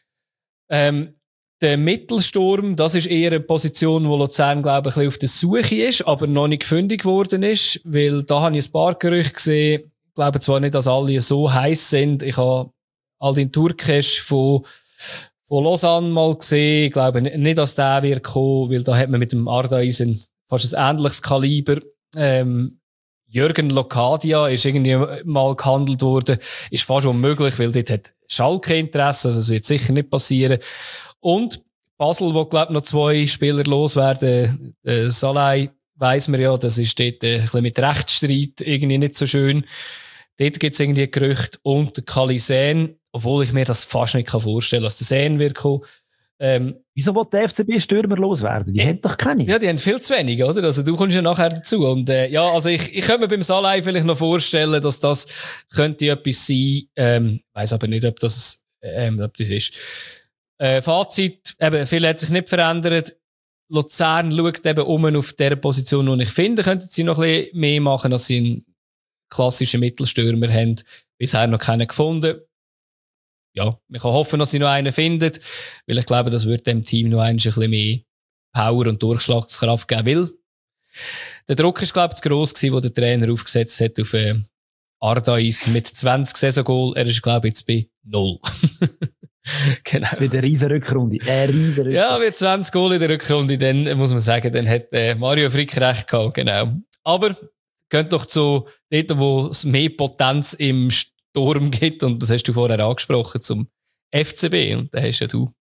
Ähm, der Mittelsturm, das ist eher eine Position, wo Luzern, glaube ich, ein bisschen auf der Suche ist, aber noch nicht fündig geworden ist, weil da habe ich ein paar Gerüchte gesehen. Ich glaube zwar nicht, dass alle so heiß sind. Ich habe Aldin Turkesh von, von Lausanne mal gesehen. Ich glaube nicht, dass der wird kommen, weil da hat man mit dem Ardaisen fast ein ähnliches Kaliber. Ähm, Jürgen Locadia ist irgendwie mal gehandelt worden. Ist fast unmöglich, weil dort hat Schalke Interesse, also es wird sicher nicht passieren. Und Basel, wo glaube noch zwei Spieler loswerden, äh, Salai, weiss man ja, das ist dort äh, ein bisschen mit Rechtsstreit irgendwie nicht so schön. Dort gibt es irgendwie Gerüchte. Und der Kalisen, obwohl ich mir das fast nicht vorstellen kann, dass der Sen wird kommen. Ähm,
Wieso will der F C B Stürmer loswerden? Die haben doch keine.
Ja, die haben viel zu wenig, oder? Also du kommst ja nachher dazu. Und äh, ja, also ich, ich könnte mir beim Salai vielleicht noch vorstellen, dass das könnte etwas sein. Ähm, weiss aber nicht, ob das, ähm, ob das ist. Äh, Fazit, eben, viel hat sich nicht verändert. Luzern schaut eben um auf der Position, wo ich finde, könnten sie noch ein bisschen mehr machen, als sie einen klassischen Mittelstürmer haben. Bisher noch keinen gefunden. Ja, man kann hoffen, dass sie noch einen findet, weil ich glaube, das wird dem Team noch ein bisschen mehr Power und Durchschlagskraft geben will. Der Druck ist, glaube ich, zu gross gewesen, den der Trainer aufgesetzt hat auf äh, Ardais mit zwanzig Saisongoal. Er ist, glaube ich, jetzt bei null. Genau.
Mit einer riesen Rückrunde. Eine riesen Rückrunde.
Ja, mit zwanzig Goal in der Rückrunde, dann muss man sagen, dann hat äh, Mario Frick recht gehabt, genau. Aber geht doch zu dort, wo es mehr Potenz im Sturm gibt, und das hast du vorher angesprochen, zum F C B, und da hast ja du.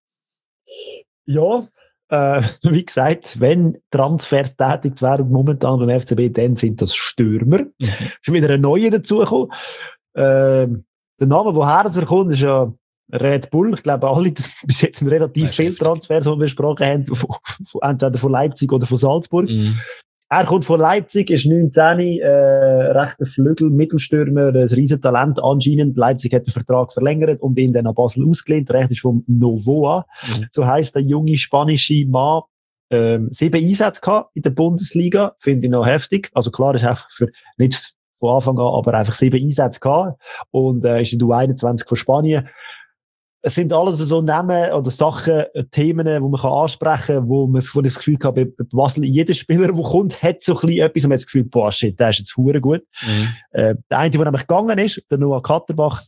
Ja, äh, wie gesagt, wenn Transfers tätigt werden momentan beim F C B, dann sind das Stürmer. Mhm. Ist wieder ein neuer dazugekommen. Äh, der Name, woher er kommt, ist ja Red Bull. Ich glaube, alle bis jetzt sind relativ viele Transfers, die wir besprochen haben, von, von, entweder von Leipzig oder von Salzburg. Mhm. Er kommt von Leipzig, ist neunzehn, äh, rechter Flügel, Mittelstürmer, ein Riesentalent anscheinend. Leipzig hat den Vertrag verlängert und ihn dann an Basel ausgelehnt. Recht ist vom Novoa. Mhm. So heisst der junge spanische Mann, ähm, sieben Einsätze gehabt in der Bundesliga. Finde ich noch heftig. Also klar, ist einfach für, nicht von Anfang an, aber einfach sieben Einsätze gehabt. Und, äh, ist in der U einundzwanzig von Spanien. Es sind alles so Namen oder Sachen, Themen, die man ansprechen kann, wo man das Gefühl hat, bei Basel, jeder Spieler, der kommt, hat so ein bisschen etwas, und man hat das Gefühl, boah, shit, der ist jetzt verdammt gut. Mhm. Äh, der eine, der nämlich gegangen ist, der Noah Katterbach,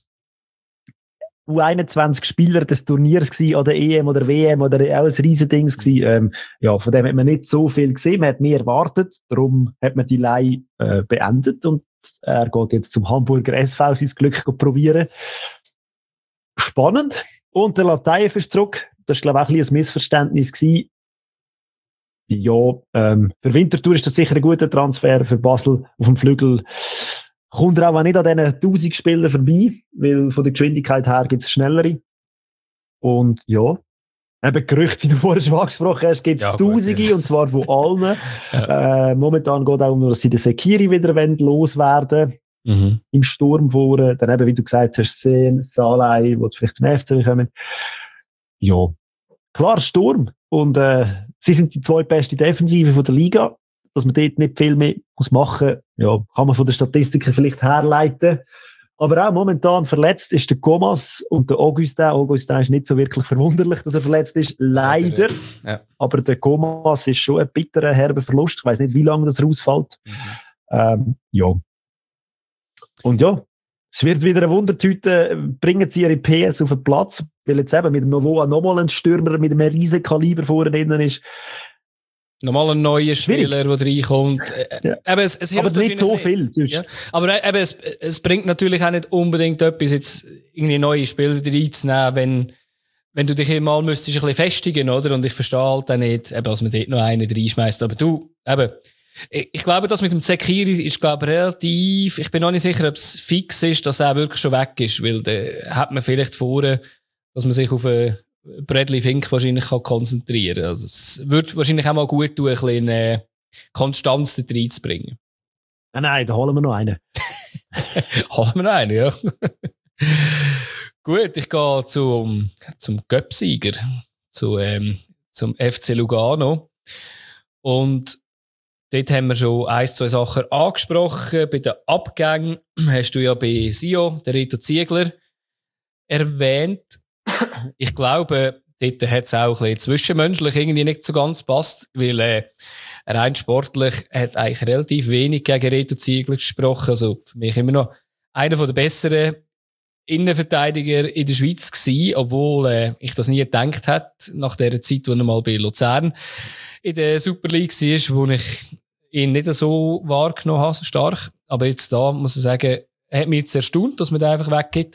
U einundzwanzig Spieler des Turniers gewesen, oder E M oder W M, oder auch ein Riesendings gewesen. Ähm, ja, von dem hat man nicht so viel gesehen, man hat mehr erwartet, darum hat man die Leihe äh, beendet, und Er geht jetzt zum Hamburger S V sein Glück probieren. Spannend. Und der Lataif ist zurück. Das war, glaube ich, auch ein, ein Missverständnis gewesen. Ja, ähm, für Winterthur ist das sicher ein guter Transfer. Für Basel auf dem Flügel kommt er auch nicht an diesen tausend Spielern vorbei, weil von der Geschwindigkeit her gibt es schnellere. Und ja, eben Gerüchte, wie du vorher schon angesprochen hast, gibt es ja, Tausende, gut, und zwar von allen. Ja. Äh, momentan geht es auch um, dass sie den Sekiri wieder loswerden mhm. im Sturm vorne. Dann eben, wie du gesagt hast, Sen, Salai, die vielleicht zum F C kommen. Ja, klar, Sturm. Und äh, sie sind die zwei beste Defensive von der Liga. Dass man dort nicht viel mehr muss machen, ja, kann man von den Statistiken vielleicht herleiten. Aber auch momentan verletzt ist der Comas und der Augustin. Augustin ist nicht so wirklich verwunderlich, dass er verletzt ist. Leider. Ja. Aber der Comas ist schon ein bitterer, herber Verlust. Ich weiss nicht, wie lange das rausfällt. Mhm. Ähm, ja. Und ja, es wird wieder eine Wundertüte. Bringen sie ihre P S auf den Platz, weil jetzt eben mit dem Novoa nochmal ein Stürmer mit einem riesen Kaliber vorne drin ist.
Nochmal ein neuer Spieler, der reinkommt.
Ja.
Eben, es, es
aber nicht so viel.
Ja. Aber eben, es, es bringt natürlich auch nicht unbedingt etwas, jetzt irgendwie neue Spieler reinzunehmen, wenn, wenn du dich mal müsstest ein bisschen festigen, oder? Und ich verstehe halt auch nicht, eben, dass man dort noch einen reinschmeißt. Aber du, eben, ich, ich glaube, das mit dem Zekiri ist, glaube ich, relativ, ich bin noch nicht sicher, ob es fix ist, dass er wirklich schon weg ist, weil da hat man vielleicht vor, dass man sich auf eine Bradley Fink wahrscheinlich kann konzentrieren. Also es würde wahrscheinlich auch mal gut tun, ein bisschen äh, Konstanz da reinzubringen.
Nein, nein, da holen wir noch einen.
Holen wir noch einen, ja. Gut, ich gehe zum, zum Göpsieger, zu, ähm, zum F C Lugano. Und dort haben wir schon ein, zwei Sachen angesprochen. Bei den Abgängen hast du ja bei Sio, der Rito Ziegler, erwähnt. Ich glaube, dort hat es auch ein bisschen zwischenmenschlich irgendwie nicht so ganz gepasst, weil äh, rein sportlich hat eigentlich relativ wenig gegen Reto Ziegler gesprochen. Also für mich immer noch einer der besseren Innenverteidiger in der Schweiz gewesen, obwohl äh, ich das nie gedacht hätte, nach der Zeit, wo er mal bei Luzern in der Super League war, wo ich ihn nicht so wahrgenommen habe, so stark. Aber jetzt da, muss ich sagen, hat mich jetzt erstaunt, dass man den einfach weggibt.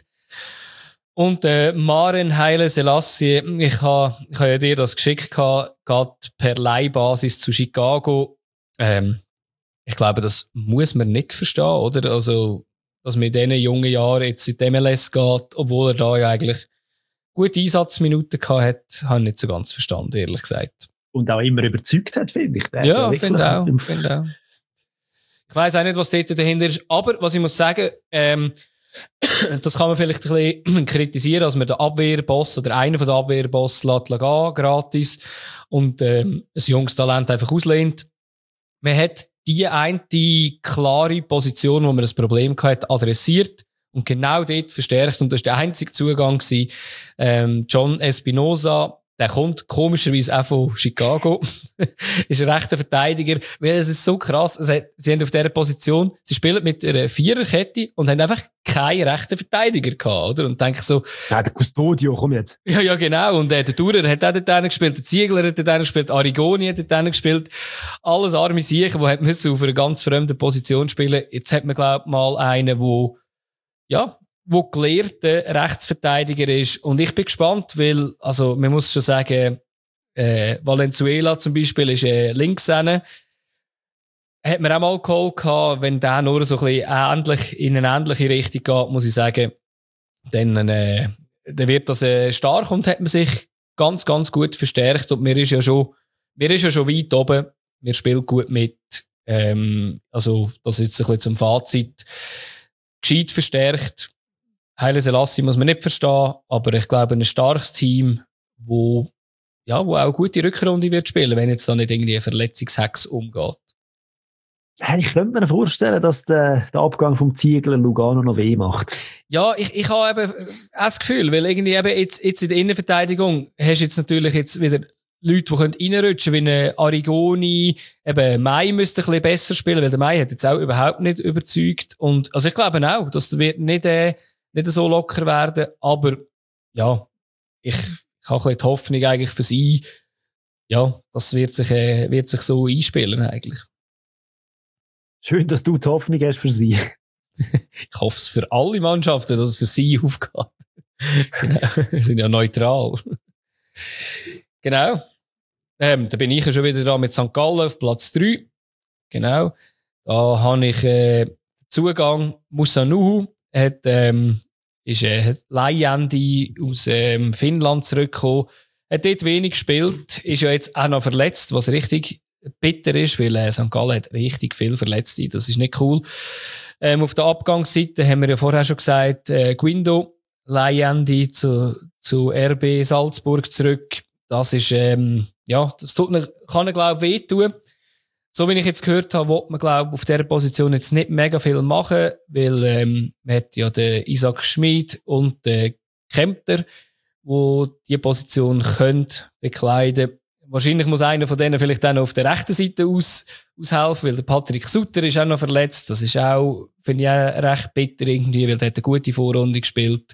Und äh, Maren Haile Selassie, ich habe ich ha ja dir das geschickt gehabt, geht per Leihbasis zu Chicago. Ähm, ich glaube, das muss man nicht verstehen, oder? Also, dass man in diesen jungen Jahren jetzt in die M L S geht, obwohl er da ja eigentlich gute Einsatzminuten gehabt hat, habe ich nicht so ganz verstanden, ehrlich gesagt.
Und auch immer überzeugt hat, finde ich.
Ja, finde auch, find auch. Ich weiss auch nicht, was dort dahinter ist, aber was ich muss sagen, ähm, das kann man vielleicht ein bisschen kritisieren, dass man den Abwehrboss oder einen von den Abwehrboss lässt gehen, gratis, und ähm, ein junges Talent einfach auslehnt. Man hat die eine klare Position, wo man das Problem hatte, adressiert und genau dort verstärkt, und das war der einzige Zugang gewesen. Ähm, John Espinosa, der kommt komischerweise auch von Chicago, ist ein rechter Verteidiger, weil es ist so krass, sie haben auf dieser Position, sie spielen mit einer Viererkette und haben einfach keinen rechten Verteidiger gehabt, oder? Und denke so,
ja, der Custodio, komm jetzt.
Ja, ja, genau. Und äh, der Durer hat auch dort gespielt, der Ziegler hat dort gespielt, Arrigoni hat dort gespielt. Alles arme Siechen, die müssen auf einer ganz fremden Position spielen. Jetzt hat man, glaube ich, mal einen, wo, ja, wo gelehrter Rechtsverteidiger ist. Und ich bin gespannt, weil, also, man muss schon sagen, äh, Valenzuela zum Beispiel ist äh, links hinten. Hat mir auch mal geholt gehabt, wenn der nur so ein bisschen ähnlich, in eine ähnliche Richtung geht, muss ich sagen, dann, äh, dann wird das äh, stark, und hat man sich ganz, ganz gut verstärkt. Und mir ist ja schon, mir ist ja schon weit oben. Wir spielen gut mit. Ähm, also, das ist jetzt ein bisschen zum Fazit. Gescheit verstärkt. Haile Selassie muss man nicht verstehen, aber ich glaube, ein starkes Team, wo, ja, wo auch eine gute Rückrunde wird spielen, wenn jetzt da nicht irgendwie ein Verletzungshex umgeht.
Hey, ich könnte mir vorstellen, dass der, der Abgang vom Ziegler Lugano noch weh macht.
Ja, ich, ich habe eben auch das Gefühl, weil irgendwie eben jetzt, jetzt in der Innenverteidigung hast du jetzt natürlich jetzt wieder Leute, die reinrutschen können, wie eine Arrigoni, eben Mai müsste ein bisschen besser spielen, weil der Mai hat jetzt auch überhaupt nicht überzeugt. Und, also ich glaube auch, das wird nicht, äh, nicht so locker werden, aber ja, ich, ich habe ein bisschen die Hoffnung eigentlich für sie, ja, das wird sich, äh, wird sich so einspielen eigentlich.
Schön, dass du die Hoffnung hast für sie.
Ich hoffe es für alle Mannschaften, dass es für sie aufgeht. Genau, wir sind ja neutral. Genau. Ähm, da bin ich ja schon wieder da mit Sankt Gallen auf Platz drei. Genau. Da habe ich äh, Zugang. Musa Nuhu hat, ähm, ist ein äh, Leihende aus ähm, Finnland zurückgekommen. Hat dort wenig gespielt. Ist ja jetzt auch noch verletzt, was richtig bitter ist, weil äh, Sankt Gallen hat richtig viel Verletzte. Das ist nicht cool. Ähm, auf der Abgangsseite haben wir ja vorher schon gesagt, äh, Guindo, Leihende zu, zu R B Salzburg zurück. Das ist, ähm, ja, das tut mir, kann er, glaube ich, wehtun. So wie ich jetzt gehört habe, will man, glaube ich, auf dieser Position jetzt nicht mega viel machen, weil, ähm, man hat ja den Isaac Schmid und den Kempter, wo die Position können bekleiden. Wahrscheinlich muss einer von denen vielleicht dann auf der rechten Seite aus, aushelfen, weil der Patrick Sutter ist auch noch verletzt. Das ist auch, finde ich auch recht bitter irgendwie, weil der hat eine gute Vorrunde gespielt.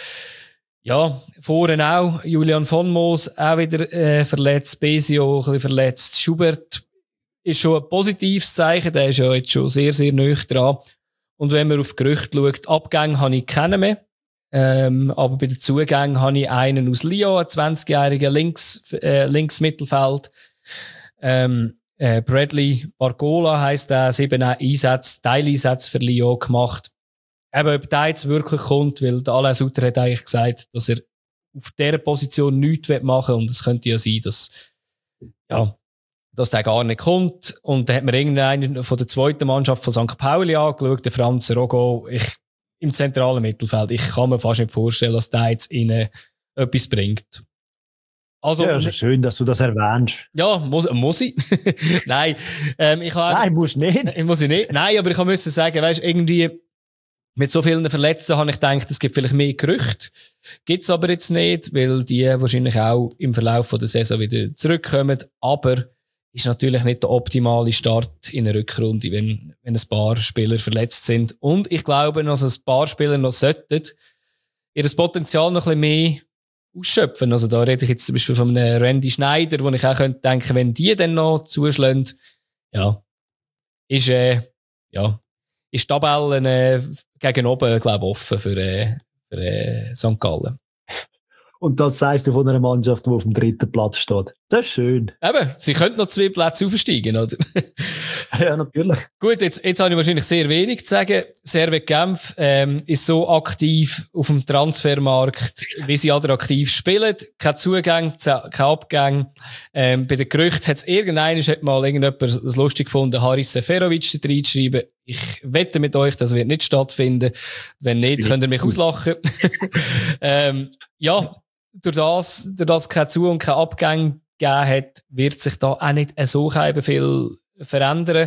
Ja, vorne auch. Julian von Moos auch wieder äh, verletzt. Besio ein bisschen verletzt. Schubert ist schon ein positives Zeichen. Der ist ja jetzt schon sehr, sehr nahe dran. Und wenn man auf Gerüchte schaut, Abgänge habe ich keinen mehr. Ähm, aber bei den Zugängen habe ich einen aus Lyon, einen zwanzigjährigen Links, äh, Linksmittelfeld. Ähm, äh, Bradley Bargola heisst der, sieben Einsätze, Teileinsätze für Lyon gemacht. Eben, ob der jetzt wirklich kommt, weil der Alain Sutter hat eigentlich gesagt, dass er auf dieser Position nichts machen will. Und es könnte ja sein, dass, ja, dass der gar nicht kommt. Und dann hat mir irgendeinen von der zweiten Mannschaft von Sankt Pauli angeschaut, der Franz Rogo. Ich, im zentralen Mittelfeld. Ich kann mir fast nicht vorstellen, dass der jetzt ihnen etwas bringt. Also,
ja, es ist schön, dass du das erwähnst.
Ja, muss, muss ich. Nein, ähm, ich habe...
Nein, musst nicht.
Ich muss ich nicht. Nein, aber ich musste sagen, weißt, irgendwie mit so vielen Verletzten habe ich gedacht, es gibt vielleicht mehr Gerüchte. Gibt's aber jetzt nicht, weil die wahrscheinlich auch im Verlauf der Saison wieder zurückkommen. Aber ist natürlich nicht der optimale Start in einer Rückrunde, wenn, wenn ein paar Spieler verletzt sind. Und ich glaube, dass ein paar Spieler noch sollten ihr Potenzial noch ein bisschen mehr ausschöpfen. Also da rede ich jetzt zum Beispiel von einem Randy Schneider, wo ich auch könnte denken, wenn die dann noch zuschlagen, ja, ist, äh, ja, ist die Tabelle äh, gegen oben, glaube ich, offen für, äh, für äh, Sankt Gallen.
Und das sagst du von einer Mannschaft, die auf dem dritten Platz steht. Das ist schön.
Eben, sie könnten noch zwei Plätze aufsteigen, oder?
Ja, natürlich.
Gut, jetzt, jetzt habe ich wahrscheinlich sehr wenig zu sagen. Servet Genf ähm, ist so aktiv auf dem Transfermarkt, wie sie attraktiv spielen. Kein Zugang, kein Abgang. Ähm, bei den Gerüchten hat es irgendeiner hat mal irgendjemand es lustig gefunden, Haris Seferovic da reinzuschreiben. Ich wette mit euch, das wird nicht stattfinden. Wenn nicht, könnt ihr mich auslachen. ähm, ja, durch das, durch das kein Zu- und kein Abgang gegeben hat, wird sich da auch nicht so viel verändern.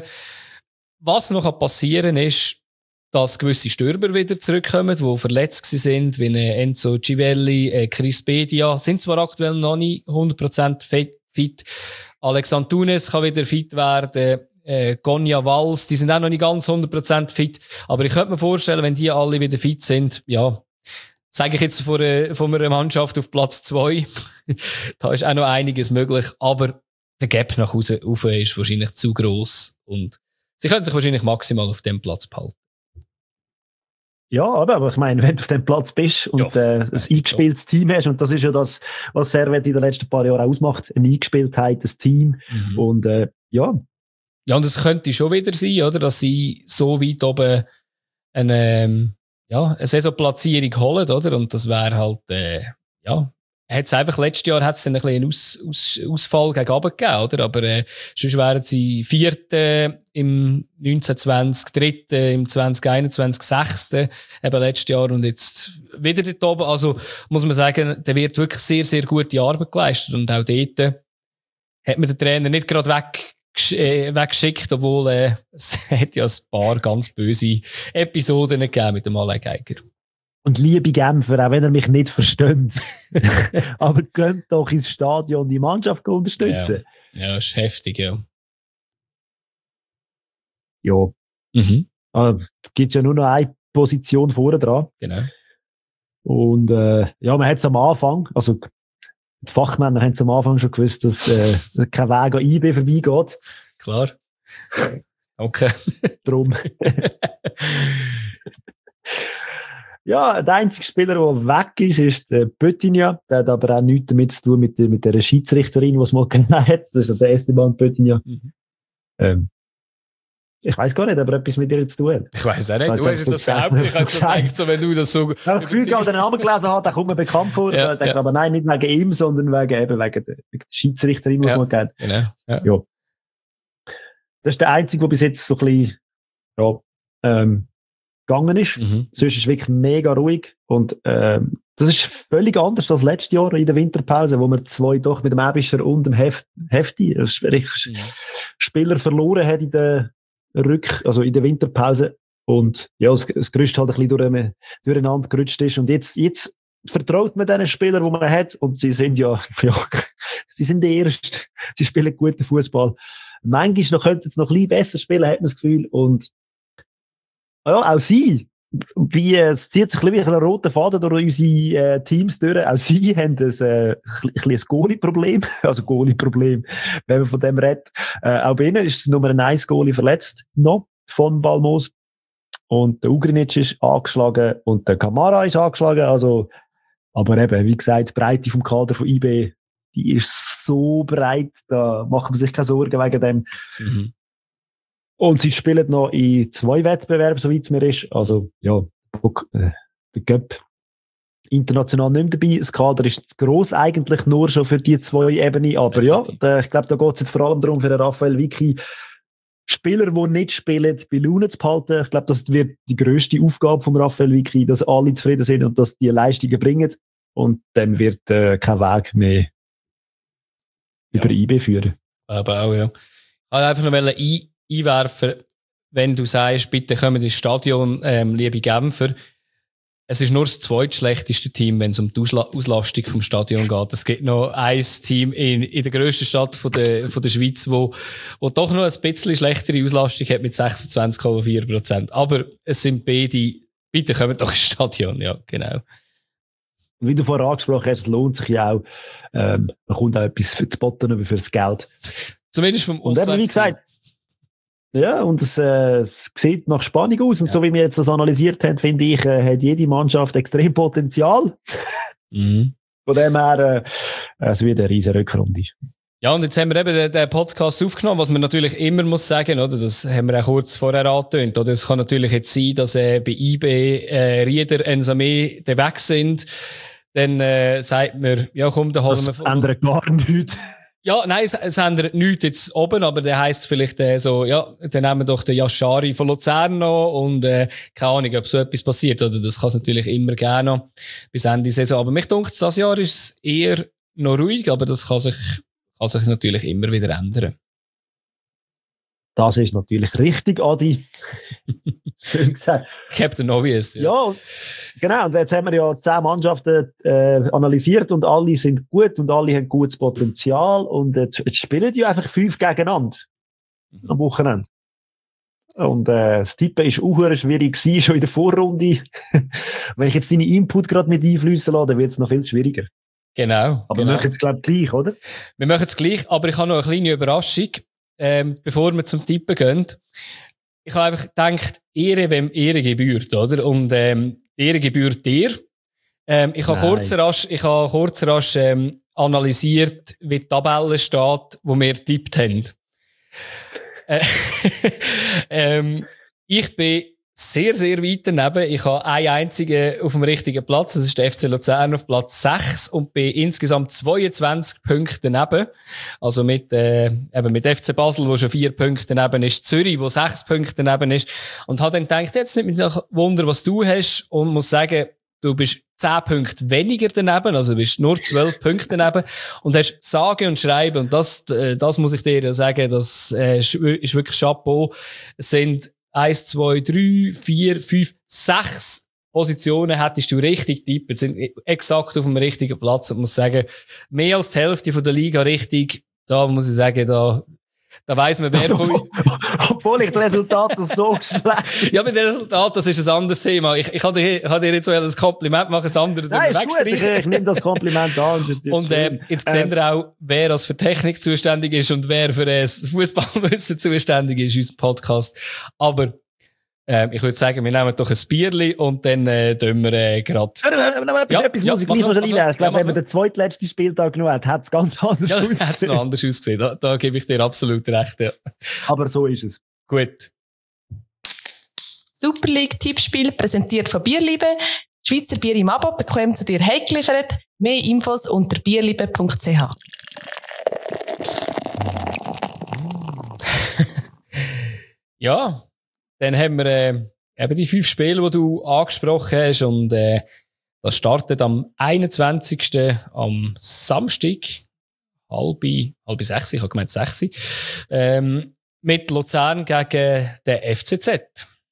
Was noch passieren ist, dass gewisse Stürmer wieder zurückkommen, die verletzt sind, wie Enzo Civelli, äh, Chris Bedia, sind zwar aktuell noch nicht hundert Prozent fit. Alex Antunes kann wieder fit werden. Äh, Gonja Valls, die sind auch noch nicht ganz hundert Prozent fit. Aber ich könnte mir vorstellen, wenn die alle wieder fit sind, ja, sage ich jetzt von, äh, von einer Mannschaft auf Platz zwei, da ist auch noch einiges möglich. Aber der Gap nach Hause rauf ist wahrscheinlich zu gross. Und sie können sich wahrscheinlich maximal auf dem Platz behalten.
Ja, aber, aber ich meine, wenn du auf dem Platz bist und ja, äh, ein eingespieltes Team hast, und das ist ja das, was Servet in den letzten paar Jahren ausmacht, eine Eingespieltheit, das Team. Mhm. Und äh, ja.
Ja, und es könnte schon wieder sein, oder, dass sie so weit oben eine, ähm, ja, eine Saisonplatzierung holen, oder? Und das wäre halt, äh, ja, hat's einfach, letztes Jahr hat's einen kleinen Aus, Aus, Ausfall gegen runter gegeben, oder? Aber, äh, sonst wären sie Vierte im neunzehn zwanzig, Dritte im zwanzig einundzwanzig, Sechste eben letztes Jahr und jetzt wieder dort oben. Also, muss man sagen, da wird wirklich sehr, sehr gute Arbeit geleistet und auch dort hat man den Trainer nicht gerade weg weggeschickt, obwohl äh, es hat ja ein paar ganz böse Episoden gegeben mit dem Alain Geiger.
Und liebe Genfer, auch wenn er mich nicht versteht, aber könnt doch ins Stadion die Mannschaft unterstützen.
Ja, ja, ist heftig, ja.
Ja.
Mhm.
Also, da gibt es ja nur noch eine Position vorne dran.
Genau.
Und äh, ja, man hat es am Anfang, also die Fachmänner haben es am Anfang schon gewusst, dass äh, kein Weg an I B vorbeigeht.
Klar. Okay.
Drum. Ja, der einzige Spieler, der weg ist, ist der Pöttinia. Der hat aber auch nichts damit zu tun mit, der, mit der Schiedsrichterin, die es mal gegeben hat. Das ist der Esteban Pöttinia. Mhm. Ähm, ich weiss gar nicht, ob er etwas mit ihr zu tun hat.
Ich weiss auch nicht. Du hast das behauptet. Ich habe so gedacht, so, wenn du das so...
Ich habe das Gefühl, als ich den Namen gelesen habe, der kommt mir bekannt vor. Ja, ich denke ja. aber nein, nicht wegen ihm, sondern wegen, eben wegen der, wegen der Schiedsrichterin, die es mal gegeben hat.
Genau. Ja.
Ja. Das ist der einzige, der bis jetzt so ein bisschen ja, ähm, gegangen ist. Mhm. Sonst ist es wirklich mega ruhig. Und ähm, das ist völlig anders als letztes Jahr in der Winterpause, wo wir zwei doch mit dem Ebischer und dem Heft, Hefti mhm. Spieler verloren hat in der Rück, also in der Winterpause. Und ja, das, das Gerüst halt ein bisschen durch, durcheinander gerutscht ist. Und jetzt, jetzt vertraut man diesen Spielern, die man hat. Und sie sind ja, ja sie sind die Ersten. Sie spielen guten Fußball. Manchmal noch könnten sie noch ein bisschen besser spielen, hat man das Gefühl. Und ja, auch sie, wie, es zieht sich ein bisschen wie ein roter Faden durch unsere äh, Teams durch. Auch sie haben ein, äh, ein, ein Goalie-Problem. Also Goalie-Problem, wenn man von dem redet. Äh, auch bei ihnen ist das Nummer eins Goalie verletzt noch von Balmos. Und der Ugrinic ist angeschlagen und der Kamara ist angeschlagen. Also, aber eben, wie gesagt, die Breite vom Kader von I B, die ist so breit, da macht man sich keine Sorgen wegen dem. Mhm. Und sie spielen noch in zwei Wettbewerben, soweit es mir ist. Also, ja, der Cup international nicht mehr dabei. Das Kader ist zu gross eigentlich nur schon für die zwei Ebenen. Aber ja, der, ich glaube, da geht es jetzt vor allem darum, für den Raphael Vicky Spieler, die nicht spielen, bei Laune zu behalten. Ich glaube, das wird die grösste Aufgabe von Raphael Vicky, dass alle zufrieden sind und dass die Leistungen bringen. Und dann wird äh, kein Weg mehr ja. über I B führen.
Aber auch, ja. Ich wollte einfach noch ein einwerfen, wenn du sagst, bitte kommen ins Stadion, ähm, liebe Genfer. Es ist nur das zweitschlechteste Team, wenn es um die Ausla- Auslastung vom Stadion geht. Es gibt noch ein Team in, in der grössten Stadt von der, von der Schweiz, wo, wo doch noch ein bisschen schlechtere Auslastung hat mit sechsundzwanzig Komma vier Prozent. Aber es sind beide, bitte kommen doch ins Stadion, ja, genau.
Wie du vorher angesprochen hast, es lohnt sich ja auch, ähm, man kommt auch etwas für das Botten für das Geld.
Zumindest vom
Auswärtsteam. Und wie gesagt, ja, und es, äh, es sieht nach Spannung aus. Und ja. so wie wir jetzt das analysiert haben, finde ich, äh, hat jede Mannschaft extrem Potenzial. Mhm. Von dem her, äh, es wird eine riesige Rückrunde.
Ja, und jetzt haben wir eben den, den Podcast aufgenommen, was man natürlich immer muss sagen, oder? Das haben wir auch kurz vorher angetönt, oder? Es kann natürlich jetzt sein, dass äh, bei I B äh, Rieder, Ensame die weg sind. Dann äh, sagt man, ja komm, da holen wir...
Das ändert gar nichts.
Ja, nein, es, es ändert nichts jetzt oben, aber der heisst vielleicht äh, so, ja, dann nehmen wir doch den Yashari von Luzern noch und äh, keine Ahnung, ob so etwas passiert, oder? Das kann es natürlich immer gerne noch bis Ende der Saison. Aber mich denkt, das Jahr ist es eher noch ruhig, aber das kann sich, kann sich natürlich immer wieder ändern.
Das ist natürlich richtig, Adi. Schön gesagt.
Captain Obvious. Ja.
ja, genau. Und jetzt haben wir ja zehn Mannschaften äh, analysiert und alle sind gut und alle haben gutes Potenzial. Und jetzt, jetzt spielen die einfach fünf gegeneinander mhm. am Wochenende. Und äh, das Tippen ist auch schwierig gewesen, schon in der Vorrunde. Wenn ich jetzt deine Input gerade mit einfließen lasse, dann wird es noch viel schwieriger.
Genau.
Aber
genau.
wir machen es, glaube ich, gleich, oder?
Wir machen es gleich, aber ich habe noch eine kleine Überraschung. Ähm, bevor wir zum Tippen gehen. Ich habe einfach gedacht, Ehre, wem Ehre gebührt, oder? Und, ähm, die Ehre gebührt dir. Ähm, ich habe kurz rasch, ich habe kurz rasch, ähm, analysiert, wie die Tabelle steht, wo wir getippt haben. Äh, ähm, ich bin sehr, sehr weit daneben. Ich habe einen einzigen auf dem richtigen Platz. Das ist der F C Luzern auf Platz sechs und bin insgesamt zweiundzwanzig Punkte daneben. Also mit, äh, eben mit F C Basel, wo schon vier Punkte daneben ist, Zürich, wo sechs Punkte daneben ist. Und habe dann gedacht, jetzt nicht mit nach Wunder, was du hast, und muss sagen, du bist zehn Punkte weniger daneben, also du bist nur zwölf Punkte daneben und hast sage und schreiben. Und das, äh, das muss ich dir ja sagen, das äh, ist wirklich Chapeau. Es sind eins, zwei, drei, vier, fünf, sechs Positionen hättest du richtig tippt. Jetzt sind exakt auf dem richtigen Platz und muss sagen, mehr als die Hälfte von der Liga richtig. Da muss ich sagen, da, Da weiss man, wer
also,
von uns...
Obwohl ich das Resultat so schlecht...
Ja, mit dem Resultat, das ist ein anderes Thema. Ich, ich kann dir, kann dir jetzt so ein Kompliment machen, das andere
Nein, ist gut, ich, ich nehme das Kompliment an. Das
und äh, jetzt äh, sehen wir auch, wer als für Technik zuständig ist und wer für das Fußballwissen zuständig ist, unser Podcast. Aber äh, ich würde sagen, wir nehmen doch ein Bierli und dann äh, tun wir äh, gerade...
Ja, etwas ja, muss ich gleich noch einwerfen. Ich glaube,
ja,
wenn man den zweitletzten Spieltag genommen hat, hat es ganz anders
ja,
ausgesehen.
Hat es noch anders ausgesehen. Da, da gebe ich dir absolut recht, ja.
Aber so ist es.
Gut.
Super League-Tippspiel präsentiert von Bierliebe. Schweizer Bier im Abo bekommen zu dir heimgeliefert. Mehr Infos unter bierliebe punkt c h.
Ja, dann haben wir äh, eben die fünf Spiele, die du angesprochen hast. Und äh, das startet am einundzwanzigsten am Samstag. Halb, halb sechs, ich habe gemeint sechs. Ähm, mit Luzern gegen den F C Z.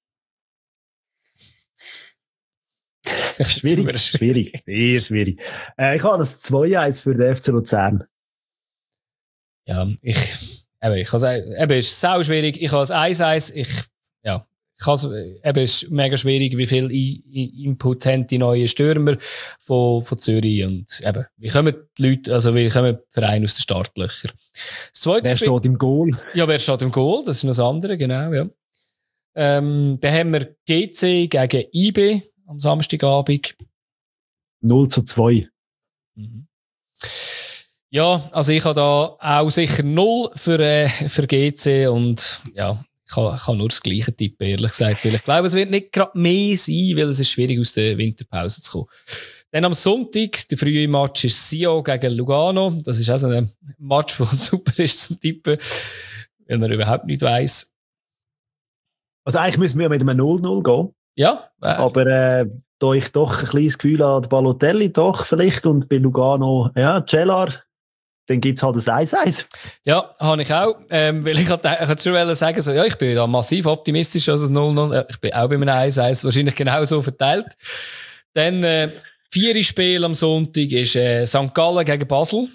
Schwierig, schwierig, sehr schwierig. Äh, ich habe das zwei eins für den F C Luzern.
Ja, ich, eben, ich kann sagen, eben, es ist sau schwierig. Ich habe das eins eins, ich, ja, ich habe eben, es ist mega schwierig, wie viel Input haben die neuen Stürmer von, von Zürich und eben, wie kommen die Leute, also wie kommen die Vereine aus den Startlöchern. Das zweite
wer
Spiel,
steht im Goal?
Ja, wer steht im Goal? Das ist noch das andere, genau, ja. Ähm, dann haben wir G C gegen I B am Samstagabend.
null zu zwei.
Mhm. Ja, also ich habe da auch sicher null für, äh, für G C und ja, ich kann, kann nur das Gleiche tippen, ehrlich gesagt, weil ich glaube, es wird nicht gerade mehr sein, weil es ist schwierig, aus der Winterpause zu kommen. Dann am Sonntag, der frühe Match ist Sion gegen Lugano. Das ist auch so ein Match, der super ist zum Tippen, weil man überhaupt nicht weiss.
Also eigentlich müssen wir mit einem null null gehen.
Ja.
Äh. Aber äh, da ich doch ein kleines Gefühl habe, Balotelli doch vielleicht und bei Lugano, ja, Cellar, dann gibt es halt ein eins eins.
Ja, habe ich auch. Ähm, weil ich hätte schon sagen, so, ja, ich bin da massiv optimistisch, also null null. Ich bin auch bei einem eins eins wahrscheinlich genauso verteilt. Dann äh, vierte Spiel am Sonntag ist äh, Sankt Gallen gegen Basel.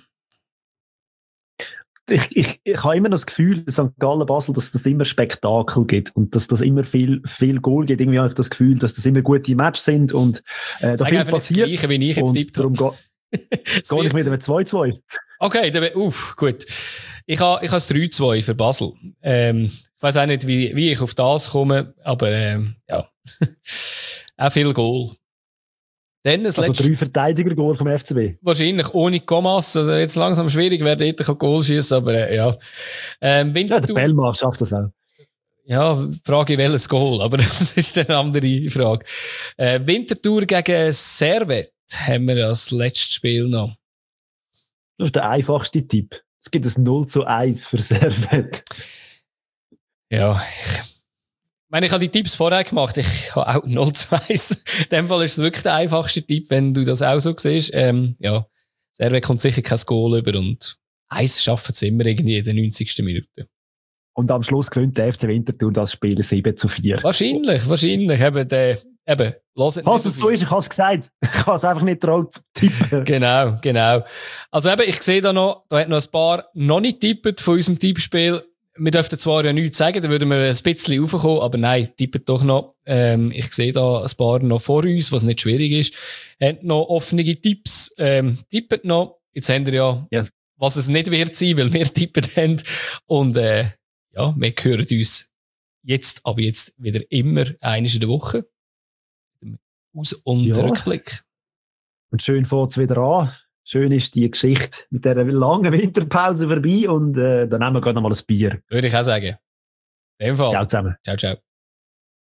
Ich, ich, ich habe immer das Gefühl, Sankt Gallen Basel, dass das immer Spektakel gibt und dass das immer viel, viel Goal gibt. Irgendwie habe ich das Gefühl, dass das immer gute Matches sind und äh, da viel passiert.
Das Gleiche, wie ich jetzt tippt
habe. Darum gehe ich mit einem zwei zwei.
Okay, dann, uff, gut. Ich habe ich habe das drei zwei für Basel. Ähm, ich weiss auch nicht, wie, wie ich auf das komme, aber ähm, ja. Auch viel Goal. Dann das
also drei Verteidiger-Goal vom F C B.
Wahrscheinlich ohne Kommas. Also jetzt langsam schwierig, wer dort Goal schießen, aber äh, ja. Ähm,
ja, der Bellmar schafft das auch.
Ja, Frage, welches Goal, aber das ist eine andere Frage. Äh, Winterthur gegen Servette haben wir als letztes Spiel noch.
Das ist der einfachste Tipp. Es gibt ein null zu eins für Servette.
Ja, ich Ich meine, ich habe die Tipps vorher gemacht. Ich habe auch null zu eins. In dem Fall ist es wirklich der einfachste Tipp, wenn du das auch so siehst. Ähm, ja, Servette kommt sicher kein Goal über und eins schaffen sie immer irgendwie in der neunzigsten Minute.
Und am Schluss gewinnt der F C Winterthur das Spiel sieben zu vier.
Wahrscheinlich, wahrscheinlich. Eben, der, eben, hört
Was es so ist, ich habe es gesagt. Ich habe es einfach nicht traut zu tippen.
Genau, genau. Also eben, ich sehe da noch, da hat noch ein paar noch nicht tippet von unserem Tippspiel. Wir dürften zwar ja nichts sagen, dann würden wir ein bisschen raufkommen, aber nein, tippet doch noch. Ähm, ich sehe da ein paar noch vor uns, was nicht schwierig ist. Habt noch offene Tipps, ähm, tippet noch. Jetzt haben wir ja,
yes.
was es nicht wird sein, weil wir tippet haben. Und äh, ja, wir hören uns jetzt, aber jetzt wieder immer einmal in der Woche. Aus- und
ja.
Rückblick.
Und schön fängt es wieder an. Schön ist die Geschichte mit dieser langen Winterpause vorbei und äh, dann nehmen wir gerade noch mal ein Bier.
Würde ich auch sagen. In dem Fall.
Ciao zusammen.
Ciao, ciao.